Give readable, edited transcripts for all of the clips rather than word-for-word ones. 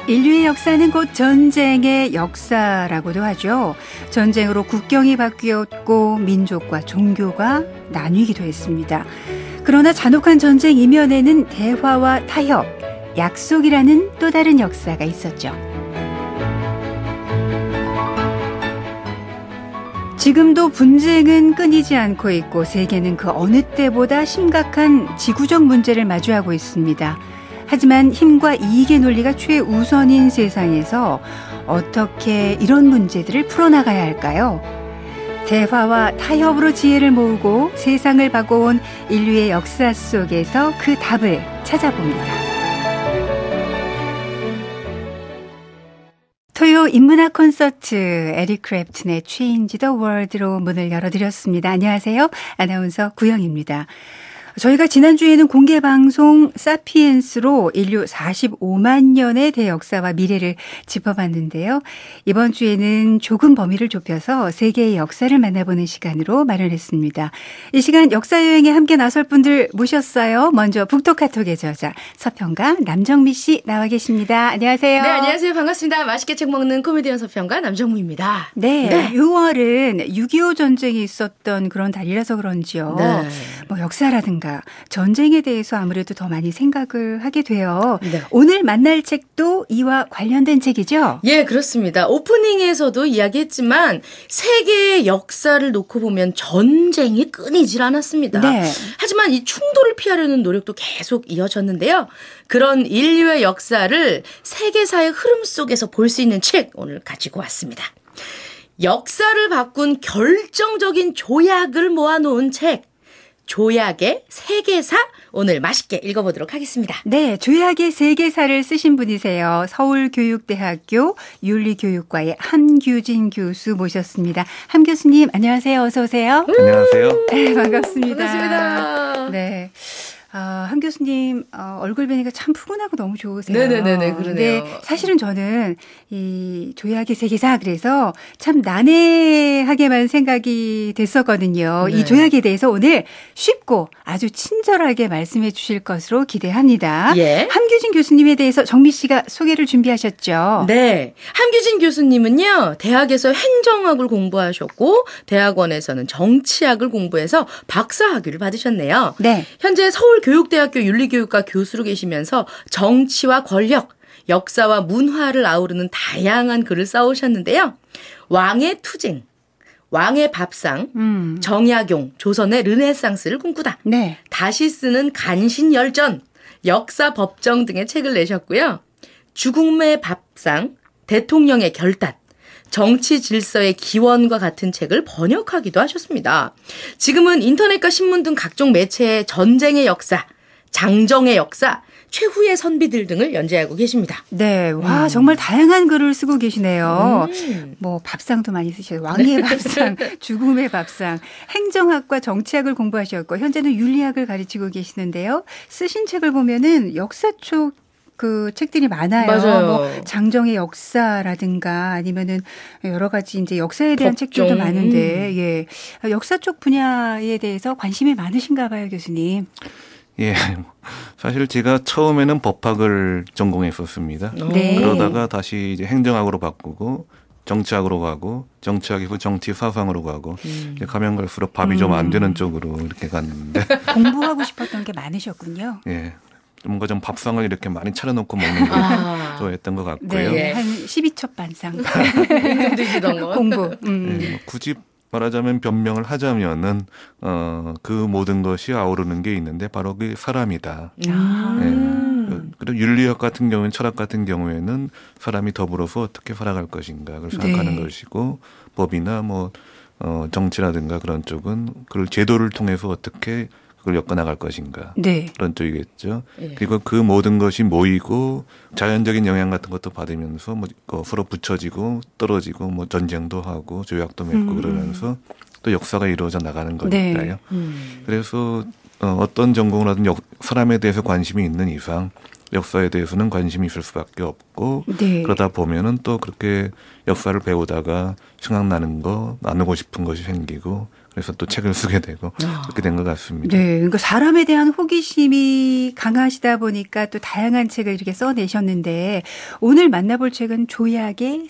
인류의 역사는 곧 전쟁의 역사라고도 하죠. 전쟁으로 국경이 바뀌었고 민족과 종교가 나뉘기도 했습니다. 그러나 잔혹한 전쟁 이면에는 대화와 타협, 약속이라는 또 다른 역사가 있었죠. 지금도 분쟁은 끊이지 않고 있고 세계는 그 어느 때보다 심각한 지구적 문제를 마주하고 있습니다. 하지만 힘과 이익의 논리가 최우선인 세상에서 어떻게 이런 문제들을 풀어나가야 할까요? 대화와 타협으로 지혜를 모으고 세상을 바꿔온 인류의 역사 속에서 그 답을 찾아봅니다. 토요 인문학 콘서트 에릭 크랩튼의 Change the World로 문을 열어드렸습니다. 안녕하세요. 아나운서 구영입니다. 저희가 지난주에는 공개방송 사피엔스로 인류 45만 년의 대역사와 미래를 짚어봤는데요. 이번 주에는 조금 범위를 좁혀서 세계의 역사를 만나보는 시간으로 마련했습니다. 이 시간 역사여행에 함께 나설 분들 모셨어요. 먼저 북토카톡의 저자 서평가 남정미 씨 나와 계십니다. 안녕하세요. 네, 안녕하세요. 반갑습니다. 맛있게 책 먹는 코미디언 서평가 남정미입니다. 네, 6월은 6.25 전쟁이 있었던 그런 달이라서 그런지요. 네. 뭐 역사라든가 전쟁에 대해서 아무래도 더 많이 생각을 하게 돼요. 네. 오늘 만날 책도 이와 관련된 책이죠? 예, 그렇습니다. 오프닝에서도 이야기했지만 세계의 역사를 놓고 보면 전쟁이 끊이질 않았습니다. 네. 하지만 이 충돌을 피하려는 노력도 계속 이어졌는데요. 그런 인류의 역사를 세계사의 흐름 속에서 볼 수 있는 책 오늘 가지고 왔습니다. 역사를 바꾼 결정적인 조약을 모아놓은 책. 조약의 세계사 오늘 맛있게 읽어보도록 하겠습니다. 네, 조약의 세계사를 쓰신 분이세요. 서울교육대학교 윤리교육과의 함규진 교수 모셨습니다. 함 교수님 안녕하세요. 어서 오세요. 안녕하세요. 네, 반갑습니다. 반갑습니다. 네. 함 교수님 얼굴 뵈니까 참 푸근하고 너무 좋으세요. 네네네, 그러네요. 근데 사실은 저는 이 조약의 세계사 그래서 참 난해하게만 생각이 됐었거든요. 네. 이 조약에 대해서 오늘 쉽고 아주 친절하게 말씀해 주실 것으로 기대합니다. 예. 함규진 교수님에 대해서 정미 씨가 소개를 준비하셨죠. 네. 함규진 교수님은요, 대학에서 행정학을 공부하셨고, 대학원에서는 정치학을 공부해서 박사학위를 받으셨네요. 네. 현재 서울교육대학교 윤리교육과 교수로 계시면서 정치와 권력, 역사와 문화를 아우르는 다양한 글을 써오셨는데요. 왕의 투쟁, 왕의 밥상, 정약용, 조선의 르네상스를 꿈꾸다. 네. 다시 쓰는 간신열전, 역사 법정 등의 책을 내셨고요. 죽음의 밥상, 대통령의 결단, 정치 질서의 기원과 같은 책을 번역하기도 하셨습니다. 지금은 인터넷과 신문 등 각종 매체의 전쟁의 역사, 장정의 역사, 최후의 선비들 등을 연재하고 계십니다. 네, 와 정말 다양한 글을 쓰고 계시네요. 뭐 밥상도 많이 쓰셔요. 왕의 밥상, 죽음의 밥상, 행정학과 정치학을 공부하셨고 현재는 윤리학을 가르치고 계시는데요. 쓰신 책을 보면은 역사 쪽 그 책들이 많아요. 맞아요. 뭐 장정의 역사라든가 아니면은 여러 가지 이제 역사에 대한 법정. 책들도 많은데, 예, 역사 쪽 분야에 대해서 관심이 많으신가 봐요, 교수님. 예, 사실 제가 처음에는 법학을 전공했었습니다. 네. 그러다가 다시 이제 행정학으로 바꾸고 정치학으로 가고 정치학 이후 정치 사상으로 가고 이제 가면 갈수록 밥이 좀 안 되는 쪽으로 이렇게 갔는데 공부하고 싶었던 게 많으셨군요. 예, 뭔가 좀 밥상을 이렇게 많이 차려놓고 먹는 걸 좋아했던 것 같고요. 네, 한 12첩 반상 드시던 거. 공부. 예, 뭐 굳이 말하자면 변명을 하자면은 그 모든 것이 아우르는 게 있는데 바로 그 사람이다. 그리고 윤리학 같은 경우에는 철학 같은 경우에는 사람이 더불어서 어떻게 살아갈 것인가 그걸 생각하는 네. 것이고 법이나 뭐 정치라든가 그런 쪽은 그걸 제도를 통해서 어떻게 그걸 엮어나갈 것인가 네. 그런 쪽이겠죠. 예. 그리고 그 모든 것이 모이고 자연적인 영향 같은 것도 받으면서 뭐 서로 붙여지고 떨어지고 뭐 전쟁도 하고 조약도 맺고 그러면서 또 역사가 이루어져 나가는 거니까요. 네. 그래서 어떤 전공을 하든 사람에 대해서 관심이 있는 이상 역사에 대해서는 관심이 있을 수밖에 없고 네. 그러다 보면은 또 그렇게 역사를 배우다가 생각나는 거 나누고 싶은 것이 생기고 그래서 또 책을 쓰게 되고 그렇게 된 것 같습니다. 네, 그러니까 사람에 대한 호기심이 강하시다 보니까 또 다양한 책을 이렇게 써내셨는데 오늘 만나볼 책은 조약의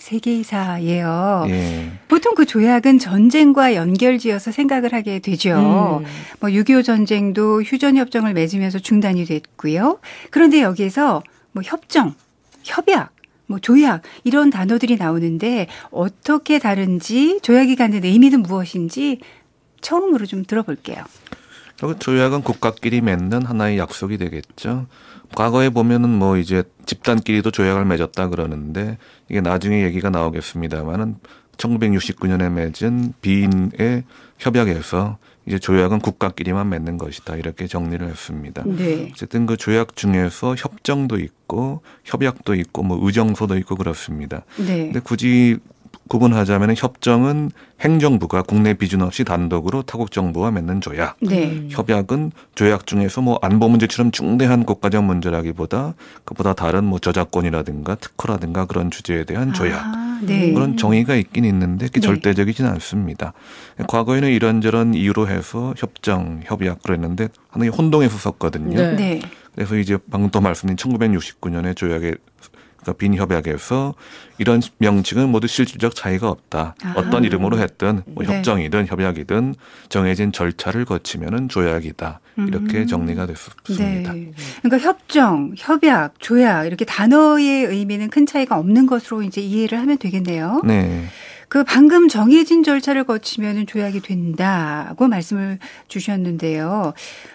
세계사예요. 예. 보통 그 조약은 전쟁과 연결지어서 생각을 하게 되죠. 뭐 6.25 전쟁도 휴전협정을 맺으면서 중단이 됐고요. 그런데 여기에서 뭐 협정, 협약, 뭐 조약 이런 단어들이 나오는데 어떻게 다른지 조약이 갖는 의미는 무엇인지 처음으로 좀 들어볼게요. 조약은 국가끼리 맺는 하나의 약속이 되겠죠. 과거에 보면은 뭐 이제 집단끼리도 조약을 맺었다 그러는데 이게 나중에 얘기가 나오겠습니다만은 1969년에 맺은 비인의 협약에서 이제 조약은 국가끼리만 맺는 것이다 이렇게 정리를 했습니다. 네. 어쨌든 그 조약 중에서 협정도 있고 협약도 있고 뭐 의정서도 있고 그렇습니다. 네. 근데 굳이 구분하자면 협정은 행정부가 국내 비준 없이 단독으로 타국 정부와 맺는 조약. 네. 협약은 조약 중에서 뭐 안보 문제처럼 중대한 국가적 문제라기보다 그보다 다른 뭐 저작권이라든가 특허라든가 그런 주제에 대한 조약. 네. 그런 정의가 있긴 있는데 그게 네. 절대적이진 않습니다. 과거에는 이런저런 이유로 해서 협정, 협약 그랬는데 하나의 혼동해서 썼거든요. 네. 네. 그래서 이제 방금 또 말씀드린 1969년에 조약에 그러니까 빈협약에서 이런 명칭은 모두 실질적 차이가 없다. 어떤 이름으로 했든 뭐 네. 협정이든 협약이든 정해진 절차를 거치면은 조약이다. 이렇게 정리가 됐습니다. 네. 그러니까 협정, 협약, 조약 이렇게 단어의 의미는 큰 차이가 없는 것으로 이제 이해를 하면 되겠네요. 네. 그 방금 정해진 절차를 거치면은 조약이 된다고 말씀을 주셨는데요.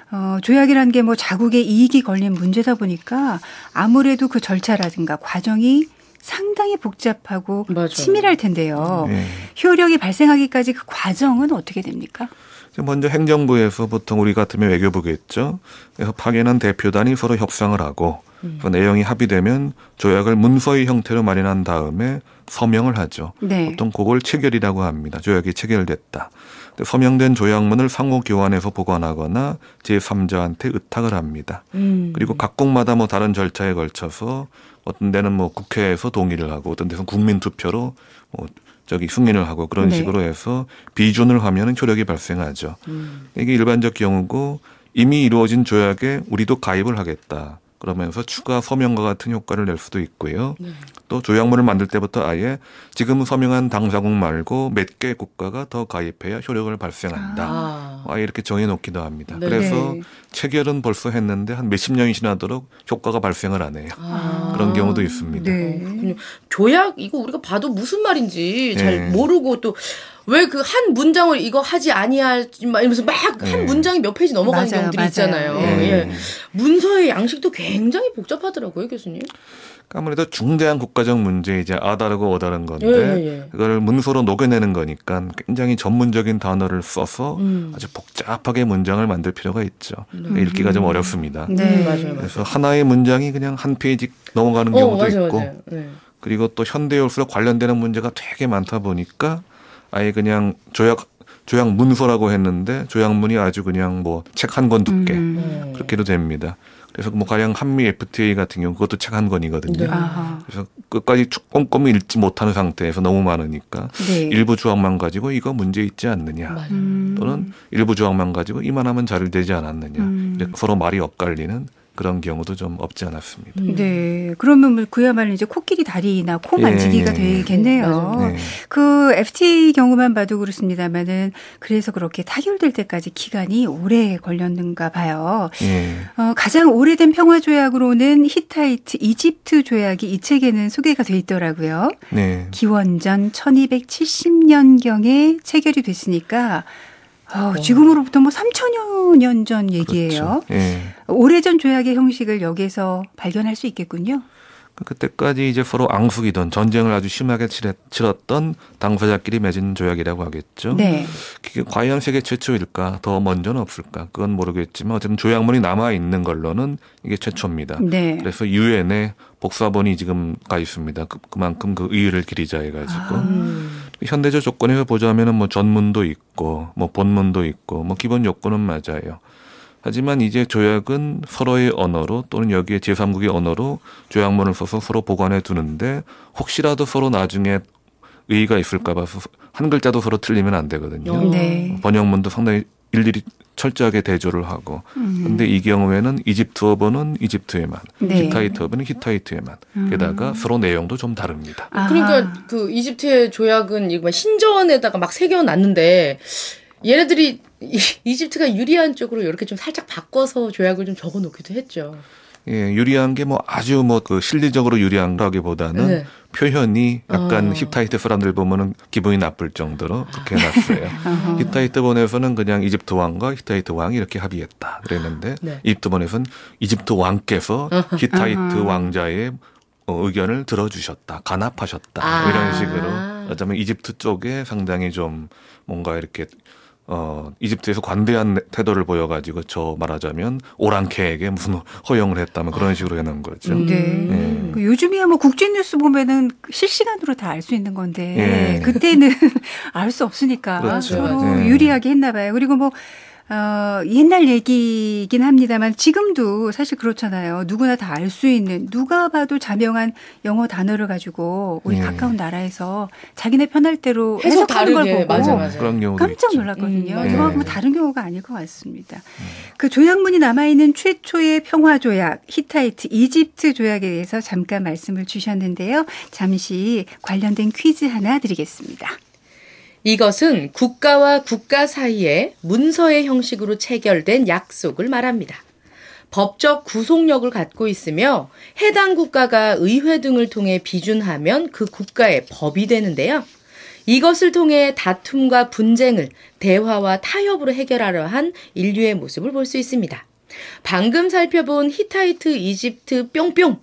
조약이라는 게 뭐 자국의 이익이 걸린 문제다 보니까 아무래도 그 절차라든가 과정이 상당히 복잡하고 맞아요. 치밀할 텐데요. 네. 효력이 발생하기까지 그 과정은 어떻게 됩니까? 먼저 행정부에서 보통 우리 같으면 외교부겠죠. 그래서 파견한 대표단이 서로 협상을 하고 그 내용이 합의되면 조약을 문서의 형태로 마련한 다음에 서명을 하죠. 네. 보통 그걸 체결이라고 합니다. 조약이 체결됐다. 서명된 조약문을 상호 교환해서 보관하거나 제3자한테 의탁을 합니다. 그리고 각국마다 뭐 다른 절차에 걸쳐서 어떤 데는 뭐 국회에서 동의를 하고 어떤 데는 국민 투표로 뭐 승인을 하고 그런 네. 식으로 해서 비준을 하면은 효력이 발생하죠. 이게 일반적 경우고 이미 이루어진 조약에 우리도 가입을 하겠다. 그러면서 추가 서명과 같은 효과를 낼 수도 있고요. 네. 또 조약문을 만들 때부터 아예 지금 서명한 당사국 말고 몇 개 국가가 더 가입해야 효력을 발생한다. 아예 이렇게 정해놓기도 합니다. 네. 그래서 네. 체결은 벌써 했는데 한 몇십 년이 지나도록 효과가 발생을 안 해요. 그런 경우도 있습니다. 네. 그렇군요. 조약 이거 우리가 봐도 무슨 말인지 네. 잘 모르고 또 왜 그 한 문장을 이거 하지 아니하지 막 이러면서 막 한 문장이 몇 페이지 넘어가는 맞아요, 경우들이 맞아요. 있잖아요. 네. 예. 문서의 양식도 굉장히 복잡하더라고요, 교수님. 아무래도 중대한 국가적 문제 이제 아다르고 어다른 건데 예. 그걸 문서로 녹여내는 거니까 굉장히 전문적인 단어를 써서 아주 복잡하게 문장을 만들 필요가 있죠. 읽기가 좀 어렵습니다. 네. 맞아요. 그래서 하나의 문장이 그냥 한 페이지 넘어가는 경우도 맞아요, 있고 맞아요. 네. 그리고 또 현대일수록 관련되는 문제가 되게 많다 보니까 아예 그냥 조약 문서라고 했는데 조약문이 아주 그냥 뭐 책 한 권 두께 그렇게도 됩니다. 그래서 뭐 가령 한미 FTA 같은 경우 그것도 책 한 권이거든요. 네. 아하. 그래서 끝까지 꼼꼼히 읽지 못하는 상태에서 너무 많으니까 네. 일부 조항만 가지고 이거 문제 있지 않느냐 맞아요. 또는 일부 조항만 가지고 이만하면 잘 되지 않았느냐 이렇게 서로 말이 엇갈리는 그런 경우도 좀 없지 않았습니다. 네. 그러면 뭐 그야말로 이제 코끼리 다리나 코 만지기가 되겠네요. 맞아요. 네. 그 FTA 경우만 봐도 그렇습니다만은 그래서 그렇게 타결될 때까지 기간이 오래 걸렸는가 봐요. 예. 가장 오래된 평화 조약으로는 히타이트 이집트 조약이 이 책에는 소개가 돼 있더라고요. 네. 기원전 1270년경에 체결이 됐으니까 지금으로부터 뭐 3천여 년 전 얘기예요. 그렇죠. 예. 오래전 조약의 형식을 여기에서 발견할 수 있겠군요. 그때까지 이제 서로 앙숙이던 전쟁을 아주 심하게 치렀던 당사자끼리 맺은 조약이라고 하겠죠. 네. 그게 과연 세계 최초일까? 더 먼저는 없을까? 그건 모르겠지만 어쨌든 조약문이 남아 있는 걸로는 이게 최초입니다. 네. 그래서 유엔에 복사본이 지금 가 있습니다. 그만큼 그 의의를 기리자 해가지고 현대적 조건에서 보자면은 뭐 전문도 있고 뭐 본문도 있고 뭐 기본 요건은 맞아요. 하지만 이제 조약은 서로의 언어로 또는 여기에 제3국의 언어로 조약문을 써서 서로 보관해 두는데 혹시라도 서로 나중에 의의가 있을까 봐서 한 글자도 서로 틀리면 안 되거든요. 네. 번역문도 상당히 일일이 철저하게 대조를 하고. 그런데 이 경우에는 이집트어본은 이집트에만, 네. 히타이트어본은 히타이트에만. 게다가 서로 내용도 좀 다릅니다. 그러니까 그 이집트의 조약은 이거 신전에다가 막 새겨놨는데 얘네들이 이집트가 유리한 쪽으로 이렇게 좀 살짝 바꿔서 조약을 좀 적어놓기도 했죠. 예, 유리한 게 뭐 아주 뭐 그 실리적으로 유리한다기보다는 네. 표현이 약간 히타이트 사람들 보면은 기분이 나쁠 정도로 그렇게 해놨어요. 히타이트본에서는 그냥 이집트 왕과 히타이트 왕이 이렇게 합의했다 그랬는데 네. 이집트본에서는 이집트 왕께서 히타이트 왕자의 의견을 들어주셨다, 간합하셨다 이런 식으로 어쩌면 이집트 쪽에 상당히 좀 뭔가 이렇게 이집트에서 관대한 태도를 보여가지고 저 말하자면 오랑캐에게 무슨 허용을 했다면 그런 식으로 해놓은 거죠. 네. 요즘이야 뭐 국제뉴스 보면은 실시간으로 다 알 수 있는 건데 예. 그때는 알 수 없으니까 그렇죠. 서로 예. 유리하게 했나 봐요. 그리고 뭐 옛날 얘기이긴 합니다만 지금도 사실 그렇잖아요. 누구나 다 알 수 있는 누가 봐도 자명한 영어 단어를 가지고 우리 예. 가까운 나라에서 자기네 편할 대로 해석 해석하는 걸 다르게. 보고 맞아. 그런 경우도 깜짝 있죠. 놀랐거든요. 예. 이거 뭐 다른 경우가 아닐 것 같습니다. 그 조약문이 남아있는 최초의 평화조약, 히타이트, 이집트 조약에 대해서 잠깐 말씀을 주셨는데요. 잠시 관련된 퀴즈 하나 드리겠습니다. 이것은 국가와 국가 사이에 문서의 형식으로 체결된 약속을 말합니다. 법적 구속력을 갖고 있으며 해당 국가가 의회 등을 통해 비준하면 그 국가의 법이 되는데요. 이것을 통해 다툼과 분쟁을 대화와 타협으로 해결하려 한 인류의 모습을 볼 수 있습니다. 방금 살펴본 히타이트, 이집트 뿅뿅,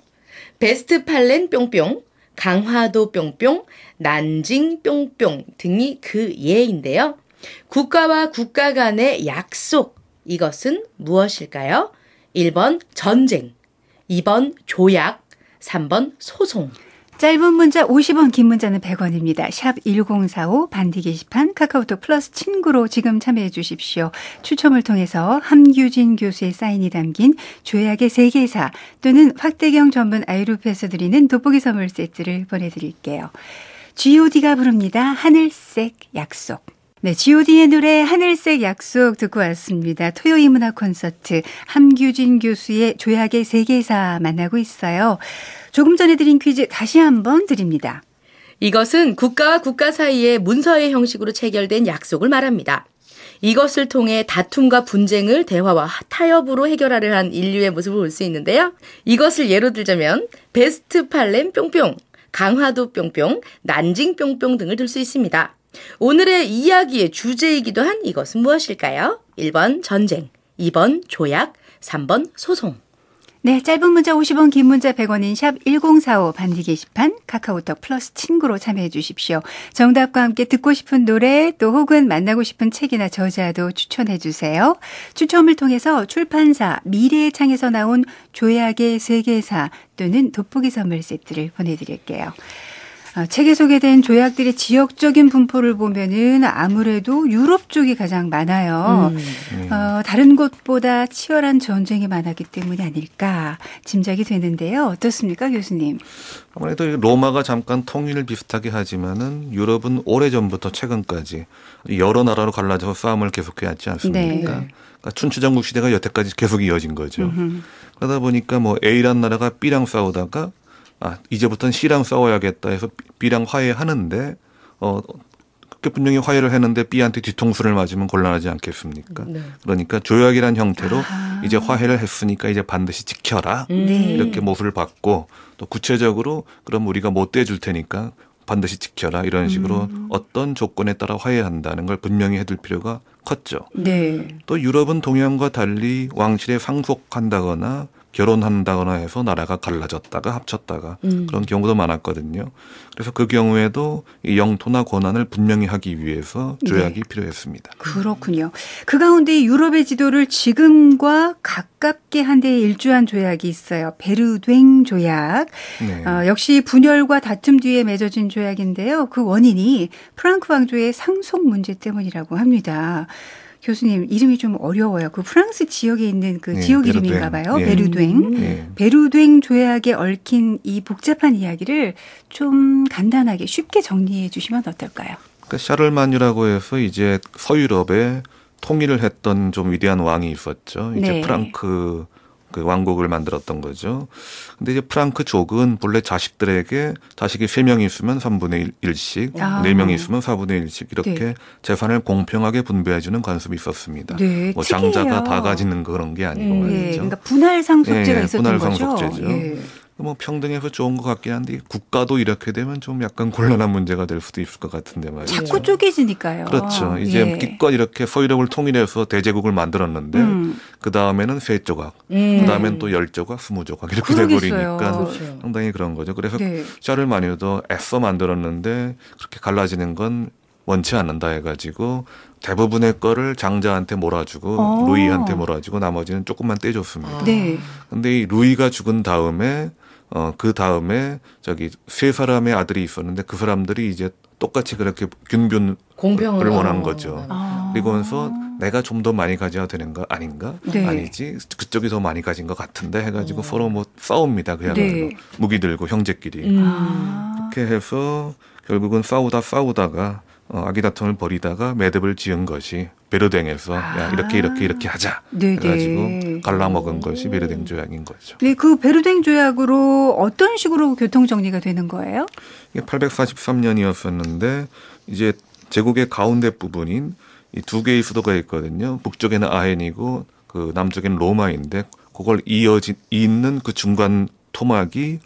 베스트팔렌 뿅뿅, 강화도 뿅뿅, 난징 뿅뿅 등이 그 예인데요. 국가와 국가 간의 약속, 이것은 무엇일까요? 1번 전쟁, 2번 조약, 3번 소송. 짧은 문자 50원, 긴 문자는 100원입니다. 샵 1045 반디 게시판 카카오톡 플러스 친구로 지금 참여해 주십시오. 추첨을 통해서 함규진 교수의 사인이 담긴 조약의 세계사 또는 확대경 전문 아이루프에서 드리는 돋보기 선물 세트를 보내드릴게요. G.O.D가 부릅니다. 하늘색 약속. 네, G.O.D의 노래 하늘색 약속 듣고 왔습니다. 토요일 문화 콘서트 함규진 교수의 조약의 세계사 만나고 있어요. 조금 전에 드린 퀴즈 다시 한번 드립니다. 이것은 국가와 국가 사이에 문서의 형식으로 체결된 약속을 말합니다. 이것을 통해 다툼과 분쟁을 대화와 타협으로 해결하려 한 인류의 모습을 볼 수 있는데요. 이것을 예로 들자면 베스트팔렌 뿅뿅, 강화도 뿅뿅, 난징 뿅뿅 등을 들 수 있습니다. 오늘의 이야기의 주제이기도 한 이것은 무엇일까요? 1번 전쟁, 2번 조약, 3번 소송. 네, 짧은 문자 50원, 긴 문자 100원인 샵 1045 반디 게시판 카카오톡 플러스 친구로 참여해 주십시오. 정답과 함께 듣고 싶은 노래 또 혹은 만나고 싶은 책이나 저자도 추천해 주세요. 추첨을 통해서 출판사 미래의 창에서 나온 조약의 세계사 또는 돋보기 선물 세트를 보내드릴게요. 책에 소개된 조약들의 지역적인 분포를 보면은 아무래도 유럽 쪽이 가장 많아요. 다른 곳보다 치열한 전쟁이 많았기 때문이 아닐까 짐작이 되는데요. 어떻습니까, 교수님? 아무래도 로마가 잠깐 통일을 비슷하게 하지만은 유럽은 오래전부터 최근까지 여러 나라로 갈라져서 싸움을 계속해 왔지 않습니까? 네. 그러니까 춘추전국 시대가 여태까지 계속 이어진 거죠. 그러다 보니까 뭐 A라는 나라가 B랑 싸우다가 이제부터는 C랑 싸워야겠다 해서 B랑 화해하는데 그렇게 분명히 화해를 했는데 B한테 뒤통수를 맞으면 곤란하지 않겠습니까? 네. 그러니까 조약이란 형태로 이제 화해를 했으니까 이제 반드시 지켜라. 네. 이렇게 못을 받고 또 구체적으로 그럼 우리가 못 대줄 테니까 반드시 지켜라. 이런 식으로 어떤 조건에 따라 화해한다는 걸 분명히 해둘 필요가 컸죠. 네. 또 유럽은 동양과 달리 왕실에 상속한다거나 결혼한다거나 해서 나라가 갈라졌다가 합쳤다가 그런 경우도 많았거든요. 그래서 그 경우에도 이 영토나 권한을 분명히 하기 위해서 조약이 필요했습니다. 그렇군요. 그 가운데 유럽의 지도를 지금과 가깝게 한 데에 일조한 조약이 있어요. 베르됴 조약. 네. 역시 분열과 다툼 뒤에 맺어진 조약인데요. 그 원인이 프랑크 왕조의 상속 문제 때문이라고 합니다. 교수님 이름이 좀 어려워요. 그 프랑스 지역에 있는 그 지역 베르됴. 이름인가 봐요. 예. 베르됴. 예. 베르됴 조약에 얽힌 이 복잡한 이야기를 좀 간단하게 쉽게 정리해 주시면 어떨까요? 그러니까 샤를만이라고 해서 이제 서유럽에 통일을 했던 좀 위대한 왕이 있었죠. 이제 네. 프랑크 그 왕국을 만들었던 거죠. 근데 이제 프랑크족은 본래 자식들에게 자식이 3명이 있으면 3분의 1씩, 아. 4명이 있으면 4분의 1씩 이렇게 네. 재산을 공평하게 분배해주는 관습이 있었습니다. 네, 뭐 특이해요. 장자가 다 가지는 그런 게 아니고 예, 말이죠. 그러니까 분할상속제가 예, 있었던 분할상속제죠. 거죠. 예. 뭐 평등해서 좋은 것 같긴 한데 국가도 이렇게 되면 좀 약간 곤란한 문제가 될 수도 있을 것 같은데 말이죠. 자꾸 쪼개지니까요. 그렇죠. 이제 예. 기껏 이렇게 서유럽을 통일해서 대제국을 만들었는데 그 다음에는 3조각, 그 다음엔 또 10조각, 20조각 이렇게 그러겠어요. 돼버리니까 그렇죠. 상당히 그런 거죠. 그래서 네. 샤를마니도 애써 만들었는데 그렇게 갈라지는 건 원치 않는다 해가지고 대부분의 거를 장자한테 몰아주고 루이한테 몰아주고 나머지는 조금만 떼줬습니다. 네. 근데 이 루이가 죽은 다음에 그 다음에 저기 3사람의 아들이 있었는데 그 사람들이 이제 똑같이 그렇게 균변을 공평을 원한 거죠. 아. 그리고서 내가 좀 더 많이 가져야 되는 거 아닌가? 네. 아니지. 그쪽이 더 많이 가진 것 같은데 해가지고 서로 뭐 싸웁니다. 그야말로. 네. 무기 들고 형제끼리. 아. 그렇게 해서 결국은 싸우다가 아기다툼을 벌이다가 매듭을 지은 것이 베르됴에서 야 이렇게 하자 네네. 해가지고 갈라먹은 것이 베르됴 조약인 거죠. 네, 그 베르됴 조약으로 어떤 식으로 교통 정리가 되는 거예요? 이게 843년이었었는데 이제 제국의 가운데 부분인 이 2개의 수도가 있거든요. 북쪽에는 아헨이고 그 남쪽에는 로마인데 그걸 잇는 그 중간 토막이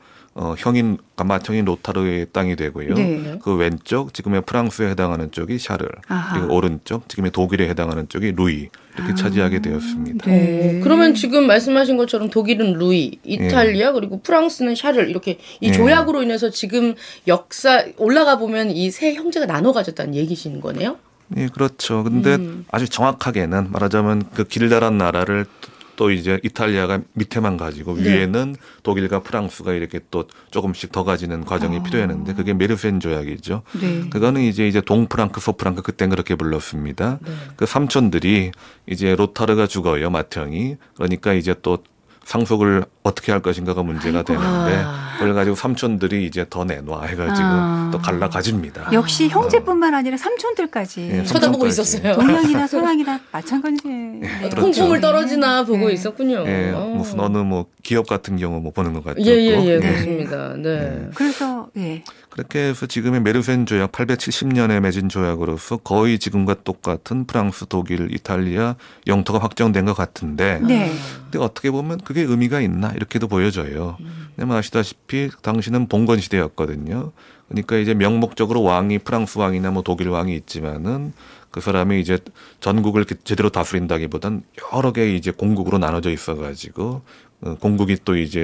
맏형인 로타르의 땅이 되고요. 네. 그 왼쪽 지금의 프랑스에 해당하는 쪽이 샤를, 아하. 그리고 오른쪽 지금의 독일에 해당하는 쪽이 루이 이렇게 차지하게 되었습니다. 네. 그러면 지금 말씀하신 것처럼 독일은 루이, 이탈리아 그리고 프랑스는 샤를 이렇게 이 예. 조약으로 인해서 지금 역사 올라가 보면 이 세 형제가 나눠 가졌다는 얘기신 거네요? 예, 그렇죠. 근데 아주 정확하게는 말하자면 그 길다란 나라를 또 이제 이탈리아가 밑에만 가지고 네. 위에는 독일과 프랑스가 이렇게 또 조금씩 더 가지는 과정이 필요했는데 그게 메르센 조약이죠. 네. 그거는 이제 동프랑크, 서프랑크 그땐 그렇게 불렀습니다. 네. 그 삼촌들이 이제 로타르가 죽어요, 맏형이. 그러니까 이제 또 상속을 어떻게 할 것인가가 문제가 되는데 그걸 가지고 삼촌들이 이제 더 내놔 해가지고 또 갈라 가집니다. 역시 형제뿐만 아니라 삼촌들까지 예, 쳐다보고 삼촌까지. 있었어요. 동양이나 서양이나 마찬가지. 네. 그렇죠. 콩콩을 떨어지나 보고 네. 있었군요. 예, 무슨 어느 뭐 기업 같은 경우 뭐 보는 것 같죠. 예, 또. 그렇습니다. 네. 그래서 예. 그렇게 해서 지금의 메르센 조약 870년에 맺은 조약으로서 거의 지금과 똑같은 프랑스, 독일, 이탈리아 영토가 확정된 것 같은데 네. 근데 어떻게 보면 그게 의미가 있나 이렇게도 보여져요. 왜냐면 아시다시피 당시는 봉건 시대였거든요. 그러니까 이제 명목적으로 왕이 프랑스 왕이나 뭐 독일 왕이 있지만은 그 사람이 이제 전국을 제대로 다스린다기보단 여러 개의 이제 공국으로 나눠져 있어가지고 공국이 또 이제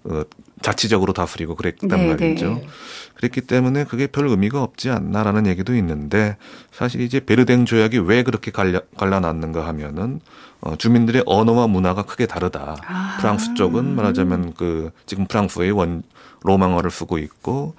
자치적으로 다스리고 그랬단 네, 말이죠. 네. 그랬기 때문에 그게 별 의미가 없지 않나라는 얘기도 있는데 사실 이제 베르됴 조약이 왜 그렇게 갈라놨는가 하면은 주민들의 언어와 문화가 크게 다르다. 프랑스 쪽은 말하자면 그 지금 프랑스의 로망어를 쓰고 있고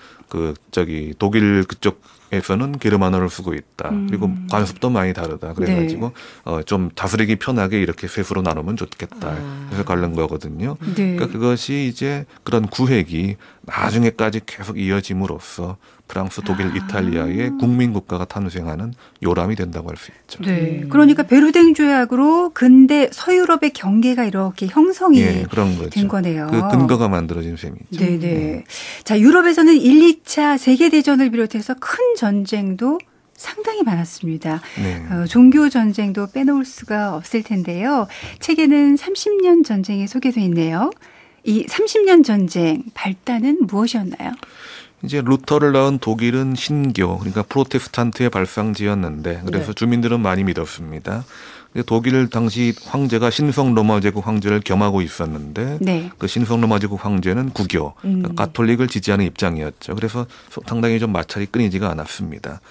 저기 독일 그쪽에서는 게르만어를 쓰고 있다. 그리고 관습도 많이 다르다. 그래가지고 좀 다스리기 편하게 이렇게 셋으로 나누면 좋겠다. 그래서 갈른 거거든요. 네. 그러니까 그것이 이제 그런 구획이 나중에까지 계속 이어짐으로써 프랑스, 독일, 이탈리아의 국민 국가가 탄생하는 요람이 된다고 할 수 있죠. 네. 그러니까 베르됴 조약으로 근대 서유럽의 경계가 이렇게 형성이 예, 그런 거죠. 된 거네요. 그 근거가 만들어진 셈이죠. 네네. 자, 유럽에서는 1, 2차 세계대전을 비롯해서 큰 전쟁도 상당히 많았습니다. 네. 종교 전쟁도 빼놓을 수가 없을 텐데요. 책에는 30년 전쟁이 소개되어 있네요. 이 30년 전쟁 발단은 무엇이었나요? 이제 루터를 낳은 독일은 신교, 그러니까 프로테스탄트의 발상지였는데 그래서 네. 주민들은 많이 믿었습니다. 독일 당시 황제가 신성 로마 제국 황제를 겸하고 있었는데 네. 그 신성 로마 제국 황제는 구교, 그러니까 가톨릭을 지지하는 입장이었죠. 그래서 상당히 좀 마찰이 끊이지가 않았습니다.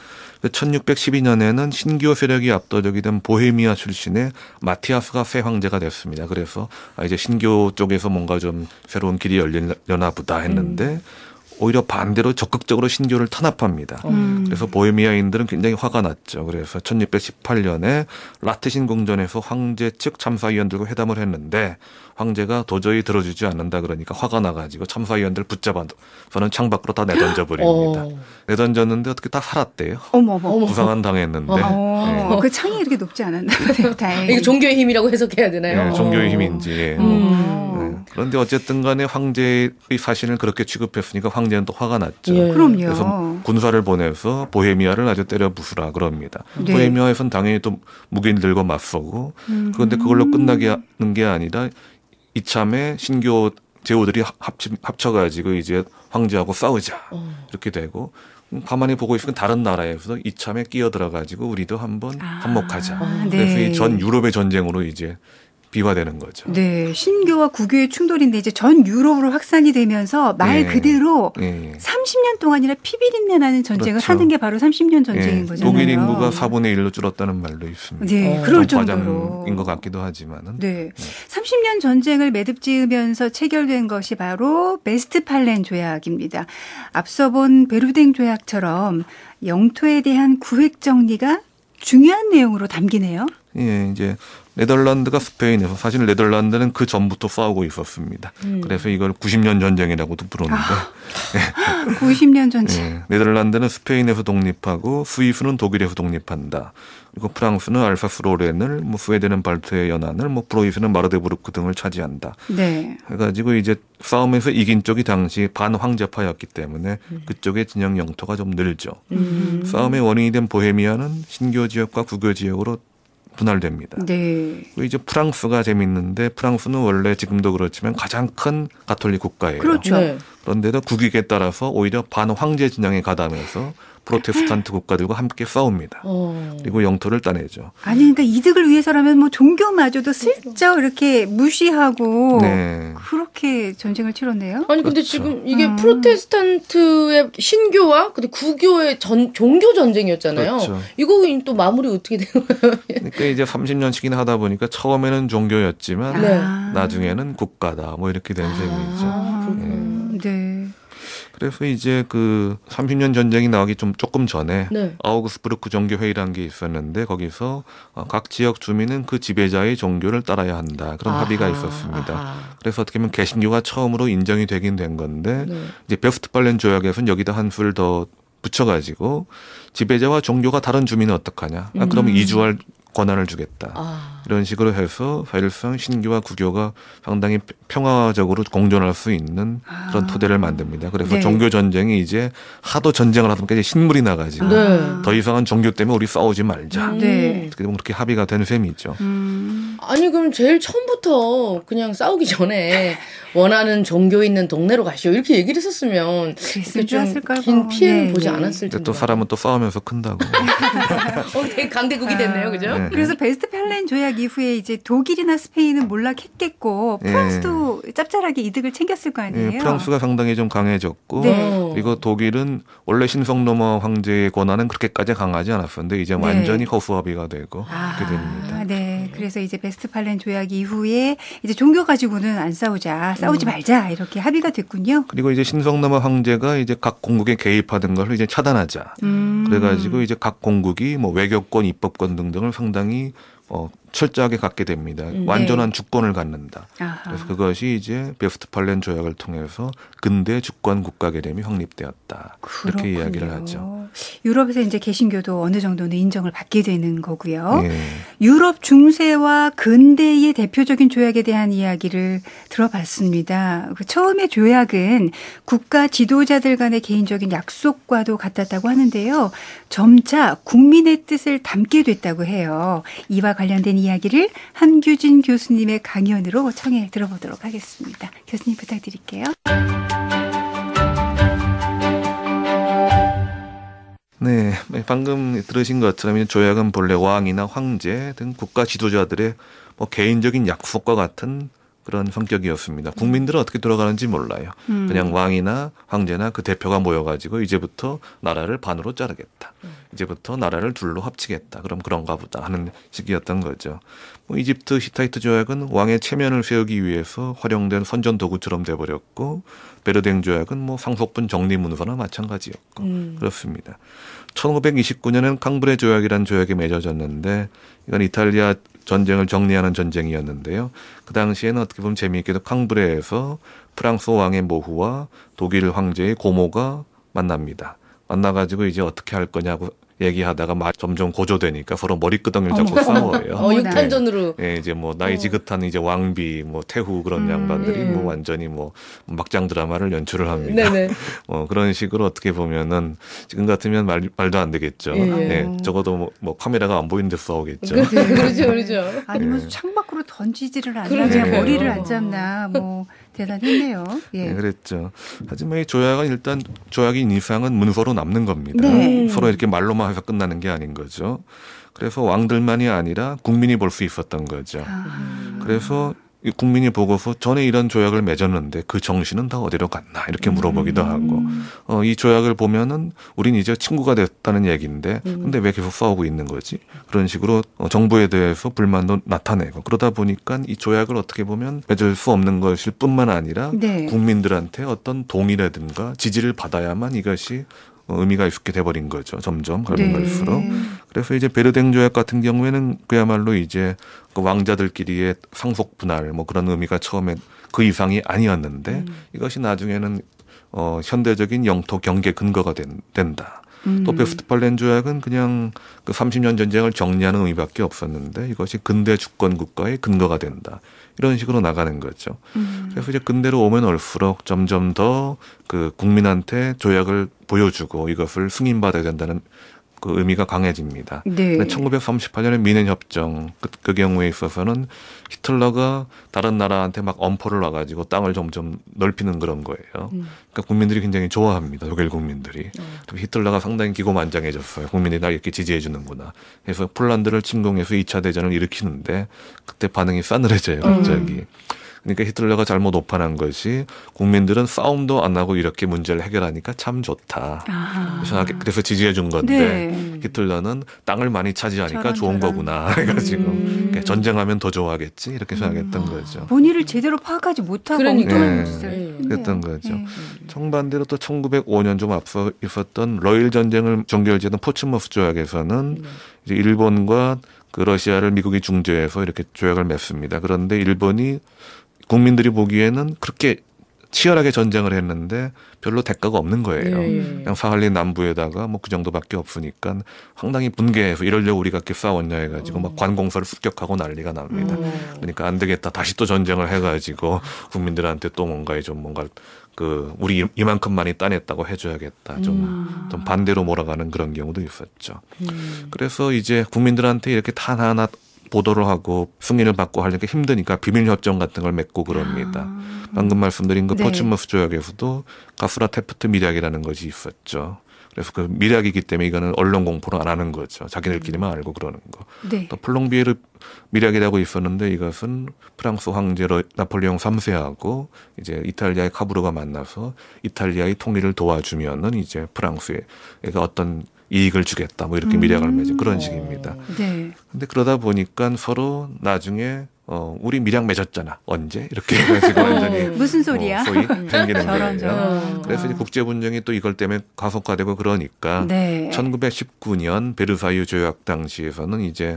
1612년에는 신교 세력이 압도적이던 보헤미아 출신의 마티아스가 새 황제가 됐습니다. 그래서 이제 신교 쪽에서 뭔가 좀 새로운 길이 열려나 보다 했는데 오히려 반대로 적극적으로 신교를 탄압합니다. 그래서 보헤미아인들은 굉장히 화가 났죠. 그래서 1618년에 라트신 궁전에서 황제 측 참사위원들과 회담을 했는데 황제가 도저히 들어주지 않는다 그러니까 화가 나가지고 참사위원들 붙잡아서는 창밖으로 다 내던져 버립니다. 내던졌는데 어떻게 다 살았대요. 어머. 부상은 당했는데. 네. 그 창이 이렇게 높지 않았나 보네요. 다행히. 이게 종교의 힘이라고 해석해야 되나요? 네, 종교의 힘인지. 네. 그런데 어쨌든 간에 황제의 사신을 그렇게 취급했으니까 황제는 또 화가 났죠. 예. 그럼요. 그래서 군사를 보내서 보헤미아를 아주 때려 부수라 그럽니다. 네. 보헤미아에서는 당연히 또 무기를 들고 맞서고 그런데 그걸로 끝나게 하는 게 아니라 이참에 신교 제후들이 합쳐가지고 이제 황제하고 싸우자 이렇게 되고 가만히 보고 있으면 다른 나라에서 이참에 끼어들어가지고 우리도 한번 한몫하자. 그래서 네. 이 전 유럽의 전쟁으로 이제 비화되는 거죠. 네, 신교와 구교의 충돌인데 이제 전 유럽으로 확산이 되면서 말 그대로 30년 동안이나 피비린내 나는 전쟁을 그렇죠. 하는 게 바로 30년 전쟁인 거잖아요. 독일 인구가 4분의 1로 줄었다는 말도 있습니다. 네, 그럴 좀 정도로. 과장인 것 같기도 하지만은. 네. 30년 전쟁을 매듭지으면서 체결된 것이 바로 베스트팔렌 조약입니다. 앞서 본 베르댕 조약처럼 영토에 대한 구획 정리가 중요한 내용으로 담기네요. 예, 이제 네덜란드가 스페인에서 사실 네덜란드는 그 전부터 싸우고 있었습니다. 그래서 이걸 90년 전쟁이라고도 부르는데 90년 전쟁. 예, 네덜란드는 스페인에서 독립하고 스위스는 독일에서 독립한다. 그리고 프랑스는 알사스 로렌을, 스웨덴은 발트해 연안을, 프로이센은 마르데부르크 등을 차지한다. 네. 해가지고 이제 싸움에서 이긴 쪽이 당시 반황제파였기 때문에 그쪽의 진영 영토가 좀 늘죠. 싸움의 원인이 된 보헤미아는 신교 지역과 구교 지역으로 분할됩니다. 네. 그리고 이제 프랑스가 재밌는데 프랑스는 원래 지금도 그렇지만 가장 큰 가톨릭 국가예요. 그렇죠. 네. 그런데도 국익에 따라서 오히려 반황제 진영에 가담해서 프로테스탄트 국가들과 함께 싸웁니다. 그리고 영토를 따내죠. 아니 그러니까 이득을 위해서라면 종교마저도 슬쩍 이렇게 무시하고 네. 그렇게 전쟁을 치렀네요. 아니 근데 그렇죠. 지금 이게 프로테스탄트의 신교와 근데 구교의 종교 전쟁이었잖아요. 그렇죠. 이거 또 마무리 어떻게 된 거예요? 그러니까 이제 30년씩이나 하다 보니까 처음에는 종교였지만 네. 나중에는 국가다 이렇게 된 셈이죠. 네. 그래서 이제 그 30년 전쟁이 나오기 조금 전에 네. 아우그스부르크 종교회의라는 게 있었는데 거기서 각 지역 주민은 그 지배자의 종교를 따라야 한다. 그런 합의가 있었습니다. 그래서 어떻게 보면 개신교가 처음으로 인정이 되긴 된 건데 이제 베스트팔렌 조약에서는 여기다 한 수를 더 붙여가지고 지배자와 종교가 다른 주민은 어떡하냐. 그러면 이주할 권한을 주겠다. 이런 식으로 해서 사실상 신교와 구교가 상당히 평화적으로 공존할 수 있는 그런 토대를 만듭니다. 그래서 네. 종교 전쟁이 이제 하도 전쟁을 하다 보니까 이제 신물이 나가지고 더 이상은 종교 때문에 우리 싸우지 말자. 네. 어떻게 보면 그렇게 합의가 된 셈이죠. 아니 그럼 제일 처음부터 그냥 싸우기 전에 원하는 종교 있는 동네로 가시오 이렇게 얘기를 했었으면 그랬으면 좋았을까요? 긴 피해를 네, 보지 네. 않았을 근데 텐데. 또 사람은 또 싸우면서 큰다고. 되게 강대국이 됐네요, 그죠? 네. 그래서 베스트팔렌 조약 이후에 이제 독일이나 스페인은 몰락했겠고 프랑스도 짭짤하게 이득을 챙겼을 거 아니에요. 예, 프랑스가 상당히 좀 강해졌고 네. 그리고 독일은 원래 신성로마 황제의 권한은 그렇게까지 강하지 않았었는데 이제 완전히 허수아비가 되고 그렇게 됩니다. 네. 그래서 이제 베스트팔렌 조약 이후에 이제 종교 가지고는 안 싸우자, 싸우지 말자 이렇게 합의가 됐군요. 그리고 이제 신성로마 황제가 이제 각 공국에 개입하던 것을 이제 차단하자. 그래가지고 이제 각 공국이 외교권, 입법권 등등을 상당히 철저하게 갖게 됩니다. 완전한 주권을 갖는다. 아하. 그래서 그것이 이제 베스트팔렌 조약을 통해서 근대 주권 국가 개념이 확립되었다. 이렇게 그렇군요. 이야기를 하죠. 유럽에서 이제 개신교도 어느 정도는 인정을 받게 되는 거고요. 예. 유럽 중세와 근대의 대표적인 조약에 대한 이야기를 들어봤습니다. 처음에 조약은 국가 지도자들 간의 개인적인 약속과도 같았다고 하는데요. 점차 국민의 뜻을 담게 됐다고 해요. 이와 관련된 이야기를 한규진 교수님의 강연으로 청해 들어보도록 하겠습니다. 교수님 부탁드릴게요. 네, 방금 들으신 것처럼 조약은 본래 왕이나 황제 등 국가 지도자들의 개인적인 약속과 같은 그런 성격이었습니다. 국민들은 어떻게 돌아가는지 몰라요. 그냥 왕이나 황제나 그 대표가 모여가지고 이제부터 나라를 반으로 자르겠다. 이제부터 나라를 둘로 합치겠다. 그럼 그런가 보다 하는 식이었던 거죠. 뭐 이집트 히타이트 조약은 왕의 체면을 세우기 위해서 활용된 선전 도구처럼 돼버렸고 베르댕 조약은 뭐 상속분 정리 문서나 마찬가지였고 그렇습니다. 1529년엔 캉브레 조약이라는 조약이 맺어졌는데 이건 이탈리아 전쟁을 정리하는 전쟁이었는데요. 그 당시에는 어떻게 보면 재미있게도 캉브레에서 프랑스 왕의 모후와 독일 황제의 고모가 만납니다. 만나가지고 이제 어떻게 할 거냐고 얘기하다가 점점 고조되니까 서로 머리끄덩이를 잡고 싸워요. 육탄전으로. 네, 이제 뭐 나이 지긋한 이제 왕비, 뭐 태후 그런 양반들이 뭐 완전히 뭐 막장 드라마를 연출을 합니다. 그런 식으로 어떻게 보면은 지금 같으면 말도 안 되겠죠. 네, 적어도 뭐 카메라가 안 보이는 데서 싸우겠죠. 그렇죠. 아니면 창밖으로 던지지를 않나, 그냥 머리를 안 잡나, 뭐. 대단했네요. 예. 네, 그랬죠. 하지만 이 조약은 일단 조약인 이상은 문서로 남는 겁니다. 서로 이렇게 말로만 해서 끝나는 게 아닌 거죠. 그래서 왕들만이 아니라 국민이 볼 수 있었던 거죠. 그래서 이 국민이 보고서 전에 이런 조약을 맺었는데 그 정신은 다 어디로 갔나 이렇게 물어보기도 하고 이 조약을 보면은 우린 이제 친구가 됐다는 얘기인데 근데 왜 계속 싸우고 있는 거지? 그런 식으로 정부에 대해서 불만도 나타내고 그러다 보니까 이 조약을 어떻게 보면 맺을 수 없는 것일 뿐만 아니라 국민들한테 어떤 동의라든가 지지를 받아야만 이것이 의미가 있게 돼버린 거죠. 점점 가면 갈수록. 그래서 이제 베르댕 조약 같은 경우에는 그야말로 이제 그 왕자들끼리의 상속 분할 뭐 그런 의미가 처음에 그 이상이 아니었는데 이것이 나중에는 현대적인 영토 경계 근거가 된다. 또 베스트팔렌 조약은 그냥 그 30년 전쟁을 정리하는 의미밖에 없었는데 이것이 근대 주권 국가의 근거가 된다. 이런 식으로 나가는 거죠. 그래서 이제 근대로 오면 올수록 점점 더 그 국민한테 조약을 보여주고 이것을 승인받아야 된다는 그 의미가 강해집니다. 1938년에 미넨 협정 그 경우에 있어서는 히틀러가 다른 나라한테 막 엄포를 놔가지고 땅을 점점 넓히는 그런 거예요. 그러니까 국민들이 굉장히 좋아합니다. 독일 국민들이. 히틀러가 상당히 기고만장해졌어요. 국민들이 날 이렇게 지지해 주는구나. 그래서 폴란드를 침공해서 2차 대전을 일으키는데 그때 반응이 싸늘해져요. 갑자기. 그러니까 히틀러가 잘못 오판한 것이 국민들은 싸움도 안 하고 이렇게 문제를 해결하니까 참 좋다. 그래서 지지해 준 건데 히틀러는 땅을 많이 차지하니까 좋은 거구나 해가지고 그러니까 전쟁하면 더 좋아하겠지 이렇게 생각했던 거죠. 본의를 제대로 파악하지 못하고 그랬던 거죠. 정반대로 또 1905년 좀 앞서 있었던 러일 전쟁을 종결지었던 포츠머스 조약에서는 이제 일본과 그 러시아를 미국이 중재해서 이렇게 조약을 맺습니다. 그런데 일본이 국민들이 보기에는 그렇게 치열하게 전쟁을 했는데 별로 대가가 없는 거예요. 그냥 사할린 남부에다가 뭐 그 정도밖에 없으니까 상당히 분개해서 이러려고 우리가 이렇게 싸웠냐 해가지고 막 관공서를 습격하고 난리가 납니다. 그러니까 안 되겠다. 다시 또 전쟁을 해가지고 국민들한테 또 뭔가 그 우리 이만큼 많이 따냈다고 해줘야겠다. 좀 반대로 몰아가는 그런 경우도 있었죠. 그래서 이제 국민들한테 이렇게 다 하나 보도를 하고 승인을 받고 하려니까 힘드니까 비밀협정 같은 걸 맺고 그럽니다. 방금 말씀드린 그 포츠머스 조약에서도 가스라 테프트 밀약이라는 것이 있었죠. 그래서 그 밀약이기 때문에 이거는 언론 공포를 안 하는 거죠. 자기들끼리만 알고 그러는 거. 또 플롱비에르 밀약이라고 있었는데 이것은 프랑스 황제 나폴레옹 3세하고 이제 이탈리아의 카브르가 만나서 이탈리아의 통일을 도와주면은 이제 프랑스에 어떤 이익을 주겠다. 뭐 이렇게 밀약을 맺은 그런 식입니다. 근데 그러다 보니까 서로 나중에 우리 밀약 맺었잖아. 언제? 이렇게 해가지고 완전히 무슨 소리야? 소위 생기는 거예요. 그래서 이제 국제 분쟁이 또 이걸 때문에 가속화되고 그러니까 1919년 베르사유 조약 당시에서는 이제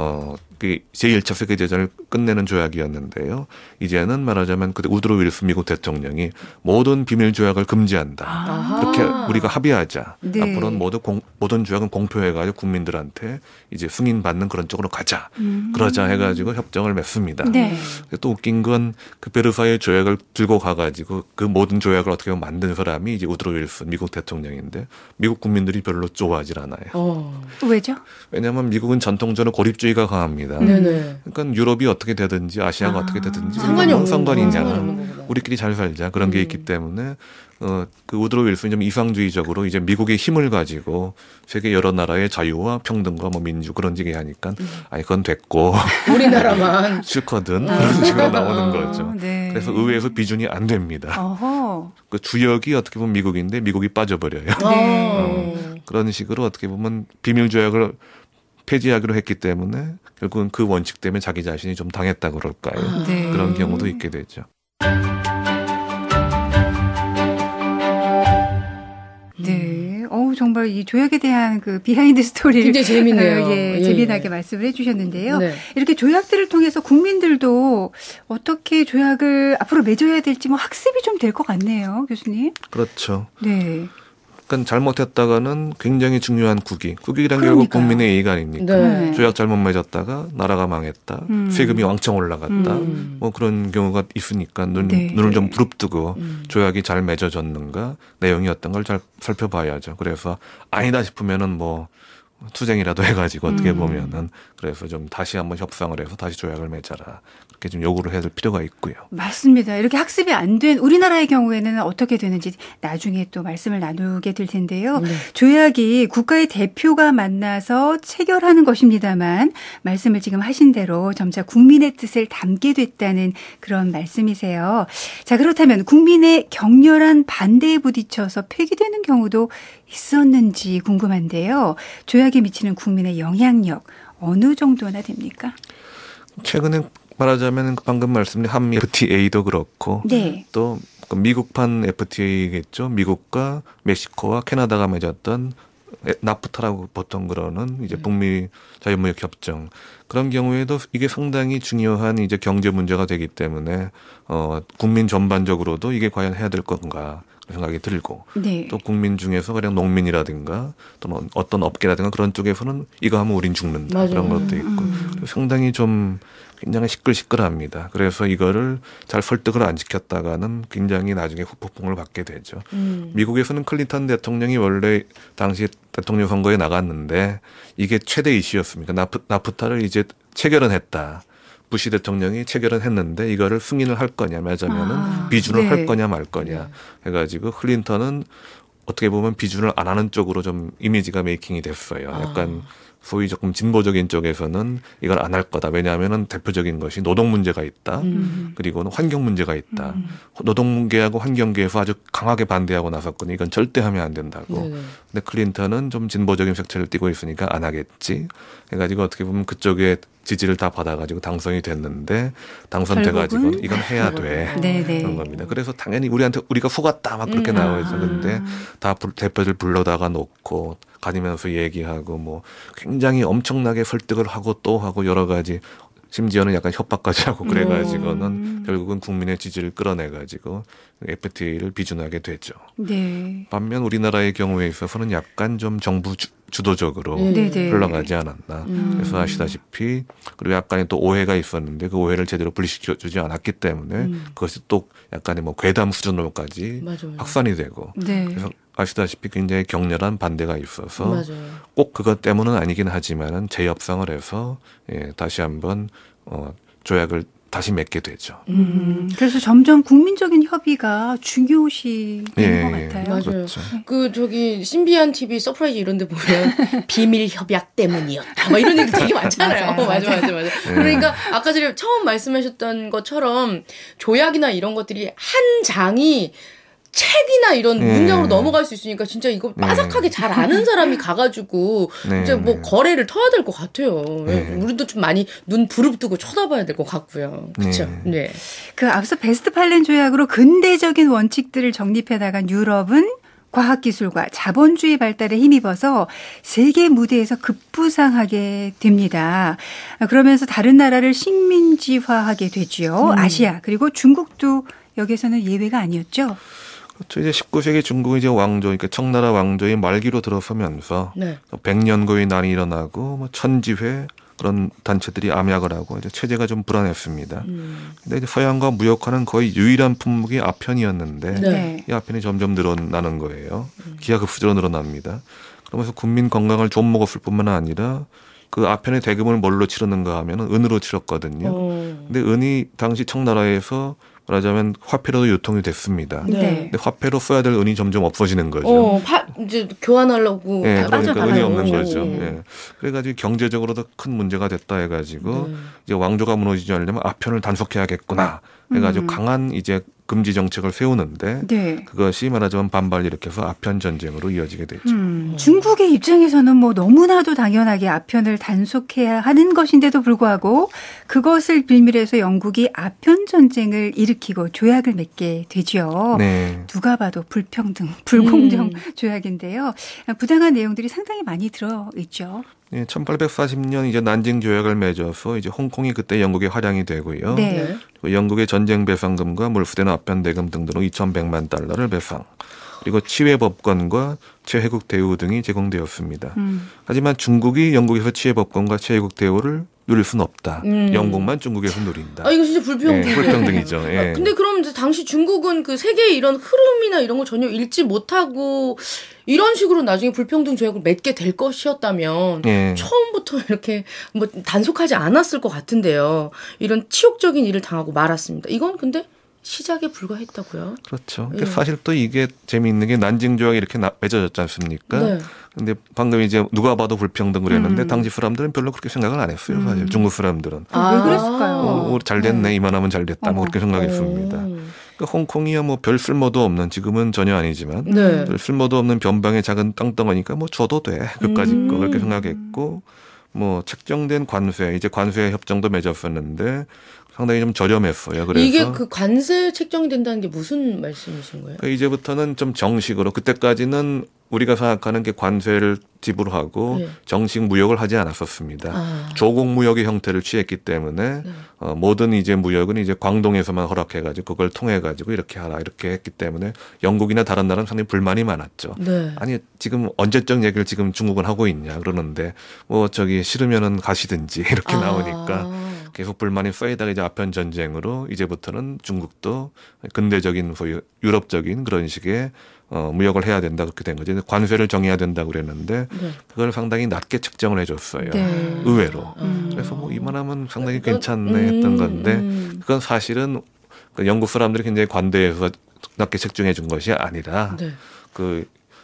그 제1차 세계대전을 끝내는 조약이었는데요. 이제는 말하자면 그때 우드로 윌슨 미국 대통령이 모든 비밀 조약을 금지한다. 그렇게 우리가 합의하자. 앞으로는 모든 조약은 공표해가지고 국민들한테 이제 승인받는 그런 쪽으로 가자. 그러자 해가지고 협정을 맺습니다. 또 웃긴 건 그 베르사유 조약을 들고 가가지고 그 모든 조약을 어떻게 보면 만든 사람이 이제 우드로 윌슨 미국 대통령인데 미국 국민들이 별로 좋아하질 않아요. 왜죠? 왜냐하면 미국은 전통적으로 고립주의가 강합니다. 그러니까 유럽이 어떻게 되든지 아시아가 어떻게 되든지 상관이 있잖아. 우리끼리 잘 살자 그런 게 있기 때문에 그 우드로 윌슨이 좀 이상주의적으로 이제 미국의 힘을 가지고 세계 여러 나라의 자유와 평등과 뭐 민주 그런 식의 하니까 아니 그건 됐고 우리나라만 싫거든 그런 식으로 나오는 거죠. 네. 그래서 의회에서 비준이 안 됩니다. 어허. 그 주역이 어떻게 보면 미국인데 미국이 빠져버려요. 그런 식으로 어떻게 보면 비밀 조약을 폐지하기로 했기 때문에 결국은 그 원칙 때문에 자기 자신이 좀 당했다 그럴까요? 네. 그런 경우도 있게 되죠. 네. 정말 이 조약에 대한 그 비하인드 스토리를 굉장히 재밌네요. 예, 예, 재미나게 예. 말씀을 해주셨는데요. 네. 이렇게 조약들을 통해서 국민들도 어떻게 조약을 앞으로 맺어야 될지 뭐 학습이 좀 될 것 같네요, 교수님. 그렇죠. 네. 그러니까 잘못했다가는 굉장히 중요한 국익이란 그러니까요. 결국 국민의 이익 아닙니까? 네. 조약 잘못 맺었다가 나라가 망했다. 세금이 왕창 올라갔다. 뭐 그런 경우가 있으니까 네. 눈을 좀 부릅뜨고 조약이 잘 맺어졌는가 내용이 어떤 걸 잘 살펴봐야죠. 그래서 아니다 싶으면은 뭐 투쟁이라도 해가지고 어떻게 보면은 그래서 좀 다시 한번 협상을 해서 다시 조약을 맺어라. 그렇게 좀 요구를 해야 될 필요가 있고요. 맞습니다. 이렇게 학습이 안 된 우리나라의 경우에는 어떻게 되는지 나중에 또 말씀을 나누게 될 텐데요. 네. 조약이 국가의 대표가 만나서 체결하는 것입니다만 말씀을 지금 하신 대로 점차 국민의 뜻을 담게 됐다는 그런 말씀이세요. 자, 그렇다면 국민의 격렬한 반대에 부딪혀서 폐기되는 경우도 있었는지 궁금한데요. 조약에 미치는 국민의 영향력 어느 정도나 됩니까? 최근에 말하자면 방금 말씀드린 한미 FTA도 그렇고 네. 또 미국판 FTA겠죠. 미국과 멕시코와 캐나다가 맺었던 나프타라고 보통 그러는 이제 북미 자유무역 협정 그런 경우에도 이게 상당히 중요한 이제 경제 문제가 되기 때문에 국민 전반적으로도 이게 과연 해야 될 건가 생각이 들고 네. 또 국민 중에서 그냥 농민이라든가 또는 어떤 업계라든가 그런 쪽에서는 이거 하면 우린 죽는다 맞아요. 그런 것도 있고 상당히 좀 굉장히 시끌시끌합니다. 그래서 이거를 잘 설득을 안 지켰다가는 굉장히 나중에 후폭풍을 받게 되죠. 미국에서는 클린턴 대통령이 원래 당시 대통령 선거에 나갔는데 이게 최대 이슈였습니다. 나프타를 이제 체결은 했다. 부시 대통령이 체결은 했는데 이거를 승인을 할 거냐 말하자면은 비준을 네. 할 거냐 말 거냐 해가지고 클린턴은 어떻게 보면 비준을 안 하는 쪽으로 좀 이미지가 메이킹이 됐어요. 약간 소위 조금 진보적인 쪽에서는 이걸 안 할 거다. 왜냐하면은 대표적인 것이 노동 문제가 있다. 그리고는 환경 문제가 있다. 노동계하고 환경계에서 아주 강하게 반대하고 나섰거든요. 이건 절대 하면 안 된다고. 네네. 근데 클린턴은 좀 진보적인 색채를 띠고 있으니까 안 하겠지. 해가지고 어떻게 보면 그쪽에 지지를 다 받아가지고 당선이 됐는데 당선돼가지고 결국은? 이건 해야 돼. 네네. 그런 겁니다. 그래서 당연히 우리가 속았다 막 그렇게 나오죠. 근데 다 대표들 불러다가 놓고 가지면서 얘기하고 뭐 굉장히 엄청나게 설득을 하고 또 하고 여러 가지 심지어는 약간 협박까지 하고 그래가지고는 결국은 국민의 지지를 끌어내가지고 FTA를 비준하게 되죠. 네. 반면 우리나라의 경우에 있어서는 약간 좀 정부 주도적으로 네네. 흘러가지 않았나. 그래서 아시다시피 그리고 약간의 또 오해가 있었는데 그 오해를 제대로 분리시켜주지 않았기 때문에 그것이 또 약간의 뭐 괴담 수준으로까지 맞아요. 확산이 되고 네. 그래서 아시다시피 굉장히 격렬한 반대가 있어서 맞아요. 꼭 그것 때문은 아니긴 하지만은 재협상을 해서 다시 한번 조약을 다시 맺게 되죠. 그래서 점점 국민적인 협의가 중요시 되는 것 같아요. 맞아요. 그렇죠. 그 저기 신비한 TV 서프라이즈 이런 데 보면 비밀 협약 때문이었다. 막 이런 얘기 되게 많잖아요. 맞아. 그러니까 아까 전에 처음 말씀하셨던 것처럼 조약이나 이런 것들이 한 장이 책이나 이런 문장으로 넘어갈 수 있으니까 진짜 이거 빠삭하게 잘 아는 사람이 가가지고 진짜 뭐 거래를 터야 될 것 같아요. 우리도 좀 많이 눈 부릅뜨고 쳐다봐야 될 것 같고요. 그렇죠. 네. 그 앞서 베스트팔렌 조약으로 근대적인 원칙들을 정립해 나간 유럽은 과학기술과 자본주의 발달에 힘입어서 세계 무대에서 급부상하게 됩니다. 그러면서 다른 나라를 식민지화하게 되죠. 아시아 그리고 중국도 여기서는 예외가 아니었죠. 그렇죠. 이제 19세기 중국의 이제 왕조, 그러니까 청나라 왕조의 말기로 들어서면서 네. 백년고의 난이 일어나고 뭐 천지회 그런 단체들이 암약을 하고 이제 체제가 좀 불안했습니다. 근데 이제 서양과 무역하는 거의 유일한 품목이 아편이었는데 네. 이 아편이 점점 늘어나는 거예요. 기하급수적으로 늘어납니다. 그러면서 국민 건강을 좀 먹었을 뿐만 아니라 그 아편의 대금을 뭘로 치르는가 하면 은으로 치렀거든요. 근데 은이 당시 청나라에서 말하자면 화폐로도 유통이 됐습니다. 네. 근데 화폐로 써야 될 은이 점점 없어지는 거죠. 이제 교환하려고 네, 다 그러니까 빠져나가요. 은이 없는 거죠. 예. 그래가지고 경제적으로도 큰 문제가 됐다 해가지고 이제 왕조가 무너지지 않으려면 아편을 단속해야겠구나 해가지고 강한 이제 금지 정책을 세우는데 네. 그것이 말하자면 반발을 일으켜서 아편 전쟁으로 이어지게 됐죠. 중국의 입장에서는 뭐 너무나도 당연하게 아편을 단속해야 하는 것인데도 불구하고 그것을 빌미해서 영국이 아편 전쟁을 일으키고 조약을 맺게 되죠. 네. 누가 봐도 불평등, 불공정 조약인데요. 부당한 내용들이 상당히 많이 들어있죠. 예, 1840년 이제 난징 조약을 맺어서 이제 홍콩이 그때 영국의 화량이 되고요. 네. 그리고 영국의 전쟁 배상금과 몰수된 아편 대금 등으로 2,100만 달러를 배상. 그리고 치외 법권과 최혜국 대우 등이 제공되었습니다. 하지만 중국이 영국에서 치외 법권과 최혜국 대우를 누릴 수는 없다. 영국만 중국에서 누린다. 이거 진짜 불평등. 예, 불평등이죠. 예. 근데 그럼 이제 당시 중국은 그 세계의 이런 흐름이나 이런 걸 전혀 읽지 못하고 이런 식으로 나중에 불평등 조약을 맺게 될 것이었다면 예. 처음부터 이렇게 뭐 단속하지 않았을 것 같은데요. 이런 치욕적인 일을 당하고 말았습니다. 이건 근데 시작에 불과했다고요? 그렇죠. 그러니까 사실 또 이게 재미있는 게 난징 조약이 이렇게 맺어졌지 않습니까? 네. 근데 방금 이제 누가 봐도 불평등 그랬는데 당시 사람들은 별로 그렇게 생각을 안 했어요. 사실 중국 사람들은. 왜 그랬을까요? 잘 됐네. 이만하면 잘 됐다. 뭐 그렇게 생각했습니다. 그러니까 홍콩이야 뭐 별 쓸모도 없는 지금은 전혀 아니지만 네. 별 쓸모도 없는 변방의 작은 땅덩어니까 뭐 줘도 돼. 그까짓 거 그렇게 생각했고 뭐 책정된 관세 이제 관세 협정도 맺었었는데 상당히 좀 저렴했어요. 그래서 이게 그 관세 책정이 된다는 게 무슨 말씀이신 거예요? 그러니까 이제부터는 좀 정식으로 그때까지는 우리가 생각하는 게 관세를 지불하고 네. 정식 무역을 하지 않았었습니다. 조공 무역의 형태를 취했기 때문에 모든 이제 무역은 이제 광동에서만 허락해가지고 그걸 통해가지고 이렇게 하라 이렇게 했기 때문에 영국이나 다른 나라는 상당히 불만이 많았죠. 네. 아니 지금 언제적 얘기를 지금 중국은 하고 있냐 그러는데 뭐 저기 싫으면은 가시든지 이렇게 나오니까 계속 불만이 쌓이다가 이제 아편 전쟁으로 이제부터는 중국도 근대적인 소위 유럽적인 그런 식의 무역을 해야 된다 그렇게 된 거죠. 관세를 정해야 된다고 그랬는데 그걸 상당히 낮게 책정을 해줬어요. 네. 의외로. 그래서 뭐 이만하면 상당히 괜찮네 했던 건데 그건 사실은 그 영국 사람들이 굉장히 관대해서 낮게 책정해 준 것이 아니라 그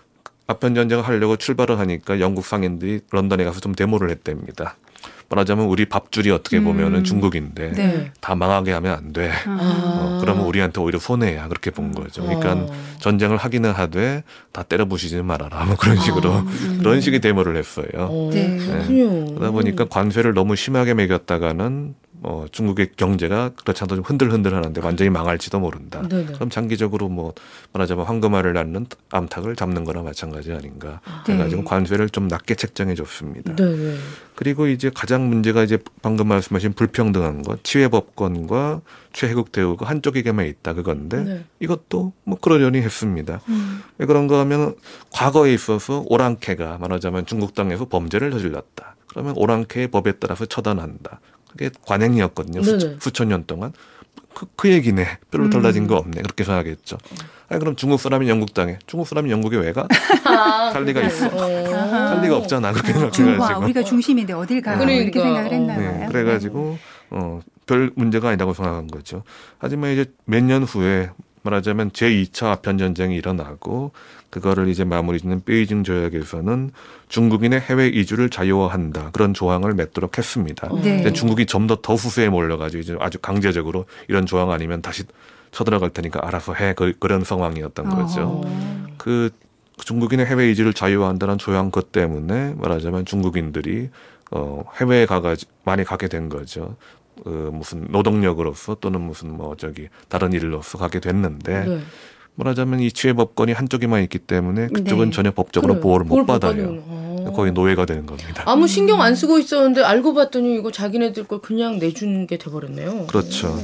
아편 전쟁을 하려고 출발을 하니까 영국 상인들이 런던에 가서 좀 데모를 했답니다. 말하자면 우리 밥줄이 어떻게 보면은 중국인데 네. 다 망하게 하면 안 돼. 그러면 우리한테 오히려 손해야 그렇게 본 거죠. 그러니까 전쟁을 하기는 하되 다 때려 부시지 말아라. 뭐 그런 식으로 그런 식의 데모를 했어요. 네. 그렇군요. 그러다 보니까 관세를 너무 심하게 매겼다가는 중국의 경제가 그렇지 않아도 좀 흔들흔들하는데 완전히 망할지도 모른다. 네네. 그럼 장기적으로 뭐 말하자면 황금알을 낳는 암탉을 잡는 거나 마찬가지 아닌가. 그래가지고 네. 관세를 좀 낮게 책정해 줬습니다. 네네. 그리고 이제 가장 문제가 이제 방금 말씀하신 불평등한 것, 치외법권과 최혜국 대우가 한쪽에게만 있다 그건데 이것도 뭐 그러려니 했습니다. 왜 그런가 하면 과거에 있어서 오랑캐가 말하자면 중국 땅에서 범죄를 저질렀다. 그러면 오랑캐의 법에 따라서 처단한다. 그게 관행이었거든요. 수천 년 동안. 그 얘기네. 별로 달라진 거 없네. 그렇게 생각했죠. 아니 그럼 중국 사람이 영국 땅에, 중국 사람이 영국에 왜 가? 갈 리가 있어. 갈 리가 없잖아. 그렇게 생각해가지고. 우리가 중심인데 어딜 가? 그러니까. 이렇게 생각을 했나 봐요. 네, 그래가지고 별 문제가 아니라고 생각한 거죠. 하지만 이제 몇 년 후에 말하자면 제2차 아편 전쟁이 일어나고 그거를 이제 마무리 짓는 베이징 조약에서는 중국인의 해외 이주를 자유화한다 그런 조항을 맺도록 했습니다. 네. 근데 중국이 좀 더 후세에 몰려가지고 이제 아주 강제적으로 이런 조항 아니면 다시 쳐들어갈 테니까 알아서 해 그런 상황이었던 거죠. 그 중국인의 해외 이주를 자유화한다는 조항 것 때문에 말하자면 중국인들이 해외에 가가지고 많이 가게 된 거죠. 무슨 노동력으로서 또는 무슨 뭐 저기 다른 일로서 가게 됐는데 말하자면 이 치외법권이 한쪽에만 있기 때문에 그쪽은 전혀 법적으로 보호를 못 받아요. 거의 노예가 되는 겁니다. 아무 신경 안 쓰고 있었는데 알고 봤더니 이거 자기네들 걸 그냥 내준 게 돼버렸네요. 그렇죠.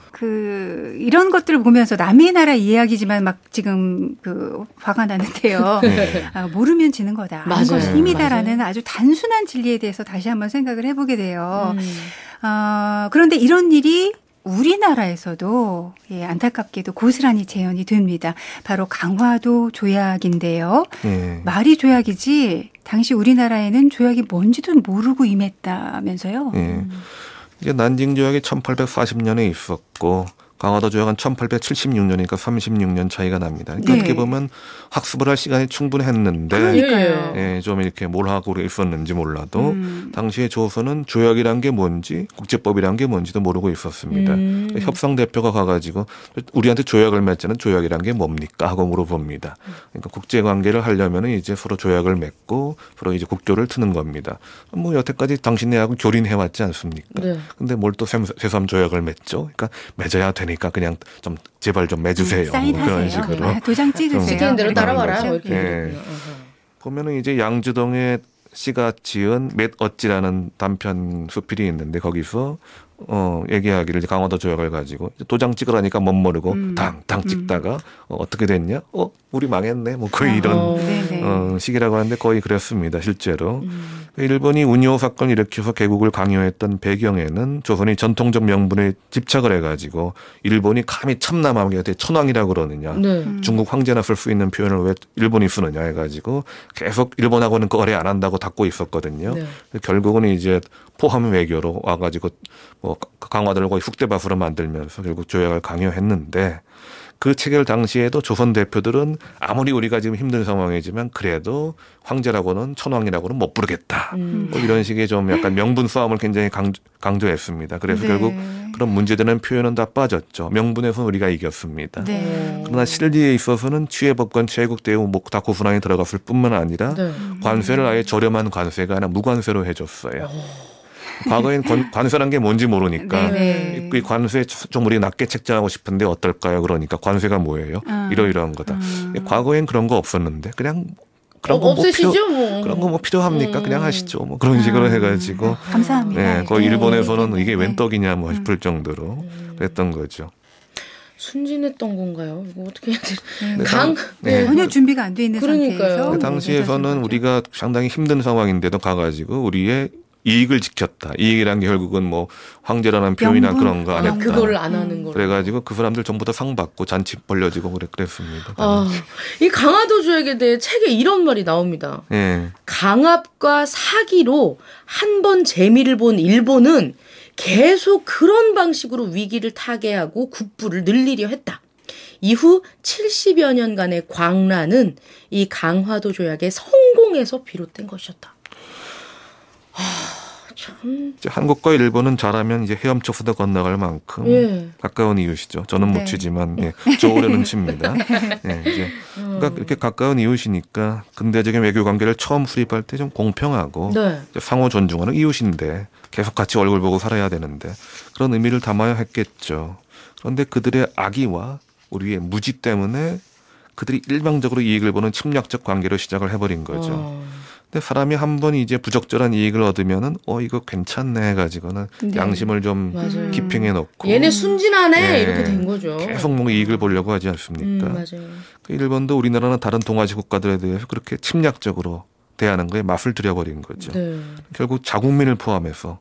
이런 것들을 보면서 남의 나라 이야기지만 막 지금 화가 나는데요. 네. 모르면 지는 거다. 맞아요. 이것이 힘이다라는 아주 단순한 진리에 대해서 다시 한번 생각을 해보게 돼요. 그런데 이런 일이 우리나라에서도 안타깝게도 고스란히 재현이 됩니다. 바로 강화도 조약인데요. 말이 조약이지 당시 우리나라에는 조약이 뭔지도 모르고 임했다면서요. 이게 난징 조약이 1840년에 있었고 강화도 조약은 1876년이니까 36년 차이가 납니다. 그러니까 네. 어떻게 보면 학습을 할 시간이 충분했는데 그러니까요. 예, 좀 이렇게 뭘 하고 있었는지 몰라도 당시에 조선은 조약이란 게 뭔지 국제법이란 게 뭔지도 모르고 있었습니다. 협상 대표가 가가지고 우리한테 조약을 맺자는 조약이란 게 뭡니까 하고 물어봅니다. 그러니까 국제 관계를 하려면은 이제 서로 조약을 맺고 서로 이제 국교를 트는 겁니다. 뭐 여태까지 당신네하고 교린해왔지 않습니까? 네. 근데 뭘 또 새삼 조약을 맺죠? 그러니까 맺어야 되니까 그냥 좀 제발 좀 맺으세요. 뭐 사인하세요. 그런 식으로. 아, 도장 찍으세요. 시키는 대로 그런 따라와라. 거죠. 뭐 이렇게 예. 얘기했구나. 보면은 이제 양주동에 씨가 지은 맷 어찌라는 단편 수필이 있는데 거기서 얘기하기를 이제 강화도 조약을 가지고 도장 찍으라니까 멋모르고 당 찍다가 어떻게 됐냐? 우리 망했네. 뭐 거의 이런 네네. 시기라고 하는데 거의 그랬습니다. 실제로. 일본이 운요 사건을 일으켜서 개국을 강요했던 배경에는 조선이 전통적 명분에 집착을 해가지고 일본이 감히 참남하게 돼 천황이라고 그러느냐. 네. 중국 황제나 쓸 수 있는 표현을 왜 일본이 쓰느냐 해가지고 계속 일본하고는 거래 안 한다고 닫고 있었거든요. 네. 결국은 이제 포함 외교로 와가지고 뭐 강화도를 거의 쑥대밭으로 만들면서 결국 조약을 강요했는데 그 체결 당시에도 조선 대표들은 아무리 우리가 지금 힘든 상황이지만 그래도 황제라고는 천황이라고는 못 부르겠다. 뭐 이런 식의 좀 약간 명분 싸움을 굉장히 강조했습니다. 그래서 네. 결국 그런 문제되는 표현은 다 빠졌죠. 명분에서는 우리가 이겼습니다. 네. 그러나 실리에 있어서는 취해법권 최국대우 다 고순환이 들어갔을 뿐만 아니라 네. 관세를 아예 저렴한 관세가 아니라 무관세로 해줬어요. 과거엔 관세란 게 뭔지 모르니까 네네. 이 관세 좀 우리 낮게 책정하고 싶은데 어떨까요? 그러니까 관세가 뭐예요? 이러이러한 거다. 과거엔 그런 거 없었는데 그냥 그런 거 없으시죠? 뭐. 그런 거 뭐 필요합니까? 그냥 하시죠. 뭐 그런 식으로 해가지고 감사합니다. 네, 거의 일본에서는 이게 네. 웬 떡이냐 뭐 싶을 정도로 그랬던 거죠. 순진했던 건가요? 이거 어떻게 해야 되지? 네, 네. 전혀 준비가 안 돼 있는 그러니까요. 상태에서 그 당시에서는 우리가 상당히 힘든 상황인데도 가가지고 우리의 이익을 지켰다. 이익이란 게 결국은 뭐 황제라는 표현이나 명분? 그런 거 안 했다. 그거를 안 하는 거. 그래가지고 그 사람들 전부 다 상 받고 잔치 벌려지고 그랬습니다. 이 강화도 조약에 대해 책에 이런 말이 나옵니다. 예. 강압과 사기로 한 번 재미를 본 일본은 계속 그런 방식으로 위기를 타개하고 국부를 늘리려 했다. 이후 70여 년간의 광란은 이 강화도 조약의 성공에서 비롯된 것이었다. 참. 이제 한국과 일본은 잘하면 이제 헤엄쳐 수도 건너갈 만큼 예. 가까운 이웃이죠. 저는 못 네. 치지만 좋으려는 칩니다. 이제 그러니까 이렇게 가까운 이웃이니까 근대적인 외교 관계를 처음 수립할 때 좀 공평하고 네. 상호 존중하는 이웃인데 계속 같이 얼굴 보고 살아야 되는데 그런 의미를 담아야 했겠죠. 그런데 그들의 악의와 우리의 무지 때문에 그들이 일방적으로 이익을 보는 침략적 관계로 시작을 해버린 거죠. 근데 사람이 한 번 이제 부적절한 이익을 얻으면은 이거 괜찮네 해가지고는 네. 양심을 좀 맞아요. 기평해 놓고 얘네 순진하네 네. 이렇게 된 거죠. 계속 뭐 이익을 보려고 하지 않습니까? 맞아요. 일본도 우리나라나 다른 동아시 국가들에 대해서 그렇게 침략적으로 대하는 거에 맛을 들여버린 거죠. 네. 결국 자국민을 포함해서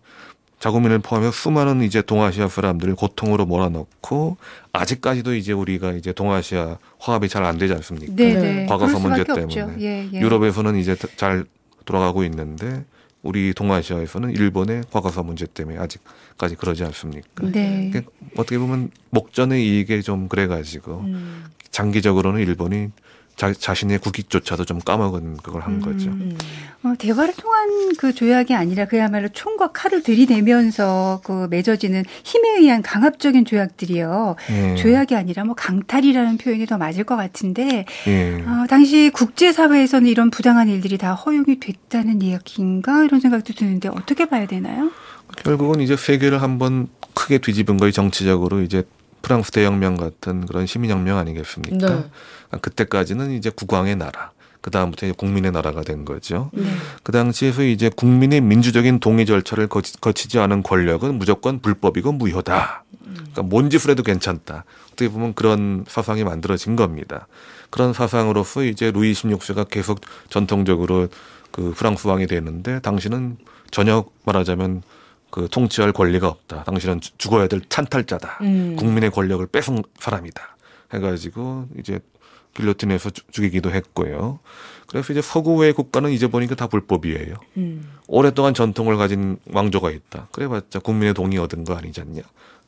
수많은 이제 동아시아 사람들을 고통으로 몰아넣고 아직까지도 이제 우리가 이제 동아시아 화합이 잘 안 되지 않습니까? 네네. 과거사 그럴 문제 수밖에 때문에 없죠. 예, 예. 유럽에서는 이제 잘 돌아가고 있는데 우리 동아시아에서는 일본의 과거사 문제 때문에 아직까지 그러지 않습니까? 네. 그러니까 어떻게 보면 목전의 이익에 좀 그래가지고 장기적으로는 일본이 자신의 국익조차도 좀 까먹은 그걸 한 거죠. 대화를 통한 그 조약이 아니라 그야말로 총과 칼을 들이대면서 그 맺어지는 힘에 의한 강압적인 조약들이요. 조약이 아니라 뭐 강탈이라는 표현이 더 맞을 것 같은데 당시 국제사회에서는 이런 부당한 일들이 다 허용이 됐다는 이야기인가 이런 생각도 드는데 어떻게 봐야 되나요? 결국은 이제 세계를 한번 크게 뒤집은 거의 정치적으로 이제 프랑스 대혁명 같은 그런 시민혁명 아니겠습니까? 네. 그때까지는 이제 국왕의 나라, 그 다음부터 이제 국민의 나라가 된 거죠. 네. 그 당시에서 이제 국민의 민주적인 동의 절차를 거치지 않은 권력은 무조건 불법이고 무효다. 그러니까 뭔 짓을 해도 괜찮다. 어떻게 보면 그런 사상이 만들어진 겁니다. 그런 사상으로서 이제 루이 16세가 계속 전통적으로 그 프랑스 왕이 되는데 당신은 전혀 말하자면 그 통치할 권리가 없다. 당신은 죽어야 될 찬탈자다. 국민의 권력을 뺏은 사람이다. 해가지고 이제 길로틴에서 죽이기도 했고요. 그래서 이제 서구의 국가는 이제 보니까 다 불법이에요. 오랫동안 전통을 가진 왕조가 있다. 그래봤자 국민의 동의 얻은 거 아니지 않냐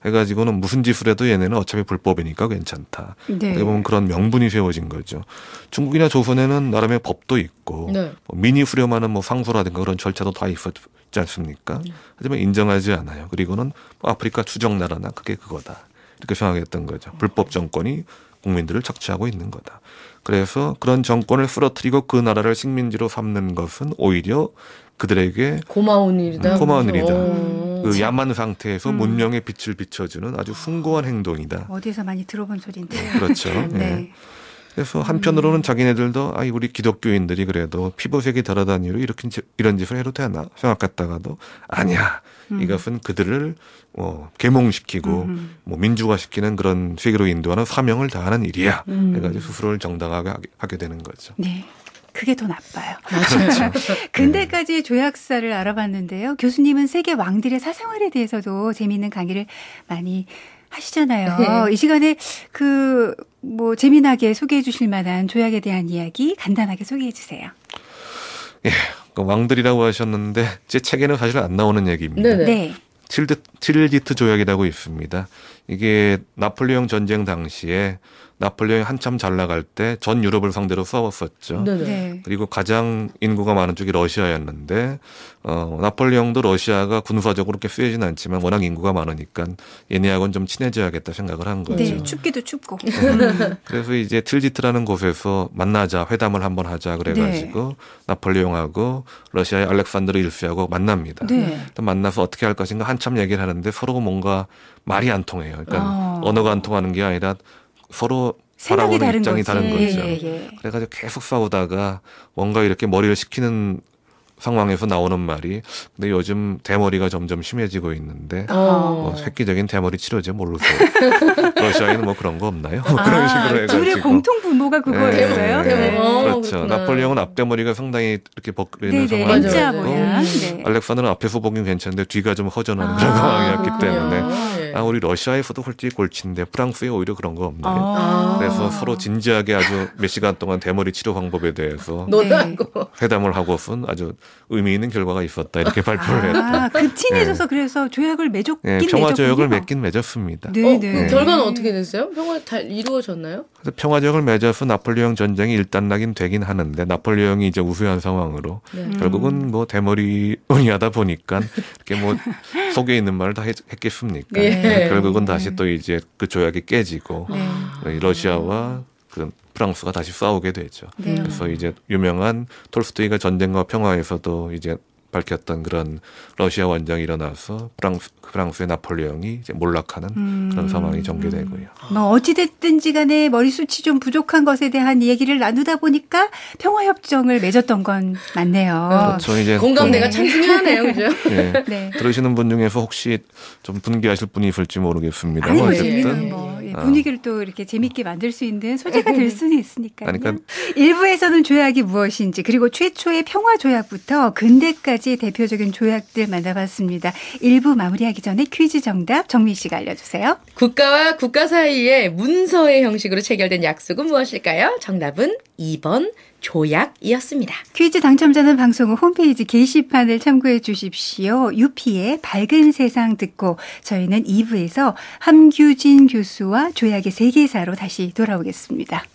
해가지고는 무슨 짓을 해도 얘네는 어차피 불법이니까 괜찮다. 네. 어떻게 보면 그런 명분이 세워진 거죠. 중국이나 조선에는 나름의 법도 있고 네. 뭐 민의 수렴하는 뭐 상소라든가 그런 절차도 다 있었지 않습니까? 하지만 인정하지 않아요. 그리고는 뭐 아프리카 추정 나라나 그게 그거다. 이렇게 생각했던 거죠. 불법 정권이 국민들을 착취하고 있는 거다. 그래서 그런 정권을 쓰러뜨리고 그 나라를 식민지로 삼는 것은 오히려 그들에게 고마운 일이다. 고마운 일이다. 오. 그 야만 상태에서 문명의 빛을 비춰주는 아주 숭고한 행동이다. 어디서 많이 들어본 소리인데요. 그렇죠. 네. 예. 그래서 한편으로는 자기네들도 우리 기독교인들이 그래도 피부색이 다르다는 이유로 이런 짓을 해도 되나 생각했다가도 아니야. 이것은 그들을 계몽시키고 뭐 민주화시키는 그런 세계로 인도하는 사명을 다하는 일이야. 해가지고 스스로를 정당하게 하게 되는 거죠. 네. 그게 더 나빠요. 맞아요. 근대까지의 조약사를 알아봤는데요. 교수님은 세계 왕들의 사생활에 대해서도 재미있는 강의를 많이 하시잖아요. 네. 이 시간에 재미나게 소개해 주실 만한 조약에 대한 이야기 간단하게 소개해 주세요. 예, 그 왕들이라고 하셨는데 제 책에는 사실 안 나오는 얘기입니다. 네네. 네. 틸리트 조약이라고 있습니다. 이게 나폴레옹 전쟁 당시에 나폴레옹이 한참 잘 나갈 때 전 유럽을 상대로 싸웠었죠. 네네. 네. 그리고 가장 인구가 많은 쪽이 러시아였는데 나폴레옹도 러시아가 군사적으로 그렇게 세진 않지만 워낙 인구가 많으니까 얘네하고는 좀 친해져야겠다 생각을 한 거죠. 네. 춥기도 춥고. 그래서 이제 틸리트라는 곳에서 만나자, 회담을 한번 하자 그래가지고 나폴레옹하고 러시아의 알렉산드르 1세하고 만납니다. 네. 만나서 어떻게 할 것인가 한참 얘기를 하는데 서로 뭔가 말이 안 통해요. 그러니까 언어가 안 통하는 게 아니라 서로 생각이 바라보는 다른 입장이 거지. 다른 거죠. 예. 그래가지고 계속 싸우다가 뭔가 이렇게 머리를 식히는 상황에서 나오는 말이 근데 요즘 대머리가 점점 심해지고 있는데 뭐 획기적인 대머리 치료제 모르세요. 러시아에는 뭐 그런 거 없나요? 뭐 그런 식으로 해가지고 둘의 공통 분모가 그거였어요. 네. 네. 그렇죠. 그렇구나. 나폴레옹은 앞대머리가 상당히 이렇게 벗기는 네네. 상황이었고 M자 모양. 네. 알렉산더는 앞에서 보긴 괜찮은데 뒤가 좀 허전한 그런 상황이었기 때문에 예. 우리 러시아에서도 솔직히 골치인데 프랑스에 오히려 그런 거 없나요? 그래서 서로 진지하게 아주 몇 시간 동안 대머리 치료 방법에 대해서 논하고. 회담을 하고선 아주 의미 있는 결과가 있었다 이렇게 발표를 했다. 급친해져서 그래서 조약을 맺었긴 네, 평화 조약을 맺었군요. 맺긴 맺었습니다. 네, 그 네. 결과는 어떻게 됐어요? 평화 잘 이루어졌나요? 그래서 평화 조약을 맺어서 나폴레옹 전쟁이 일단락인 되긴 하는데 나폴레옹이 이제 우세한 상황으로 네. 결국은 뭐 대머리론이 하다 보니까 이렇게 뭐 속에 있는 말을 다 했겠습니까? 예. 결국은 다시 또 이제 그 조약이 깨지고 네. 러시아와 그 프랑스가 다시 싸우게 되죠. 네. 그래서 이제 유명한 톨스토이가 전쟁과 평화에서도 이제 밝혔던 그런 러시아 원정이 일어나서 프랑스의 나폴레옹이 이제 몰락하는 그런 상황이 전개되고요. 뭐 어찌됐든지 간에 머리숱이 좀 부족한 것에 대한 얘기를 나누다 보니까 평화협정을 맺었던 건 맞네요. 그렇죠. 이제 공감대가 네. 참 중요하네요. 그죠? 네. 네. 들으시는 분 중에서 혹시 좀 분개하실 분이 있을지 모르겠습니다. 아니, 예. 재미는 분위기를 또 이렇게 재밌게 만들 수 있는 소재가 될 수는 있으니까요. 그러니까 일부에서는 조약이 무엇인지 그리고 최초의 평화 조약부터 근대까지 대표적인 조약들 만나봤습니다. 1부 마무리하기 전에 퀴즈 정답 정미 씨가 알려주세요. 국가와 국가 사이의 문서의 형식으로 체결된 약속은 무엇일까요? 정답은 2번 조약이었습니다. 퀴즈 당첨자는 방송 후 홈페이지 게시판을 참고해 주십시오. 유피의 밝은 세상 듣고 저희는 2부에서 함규진 교수와 조약의 세계사로 다시 돌아오겠습니다.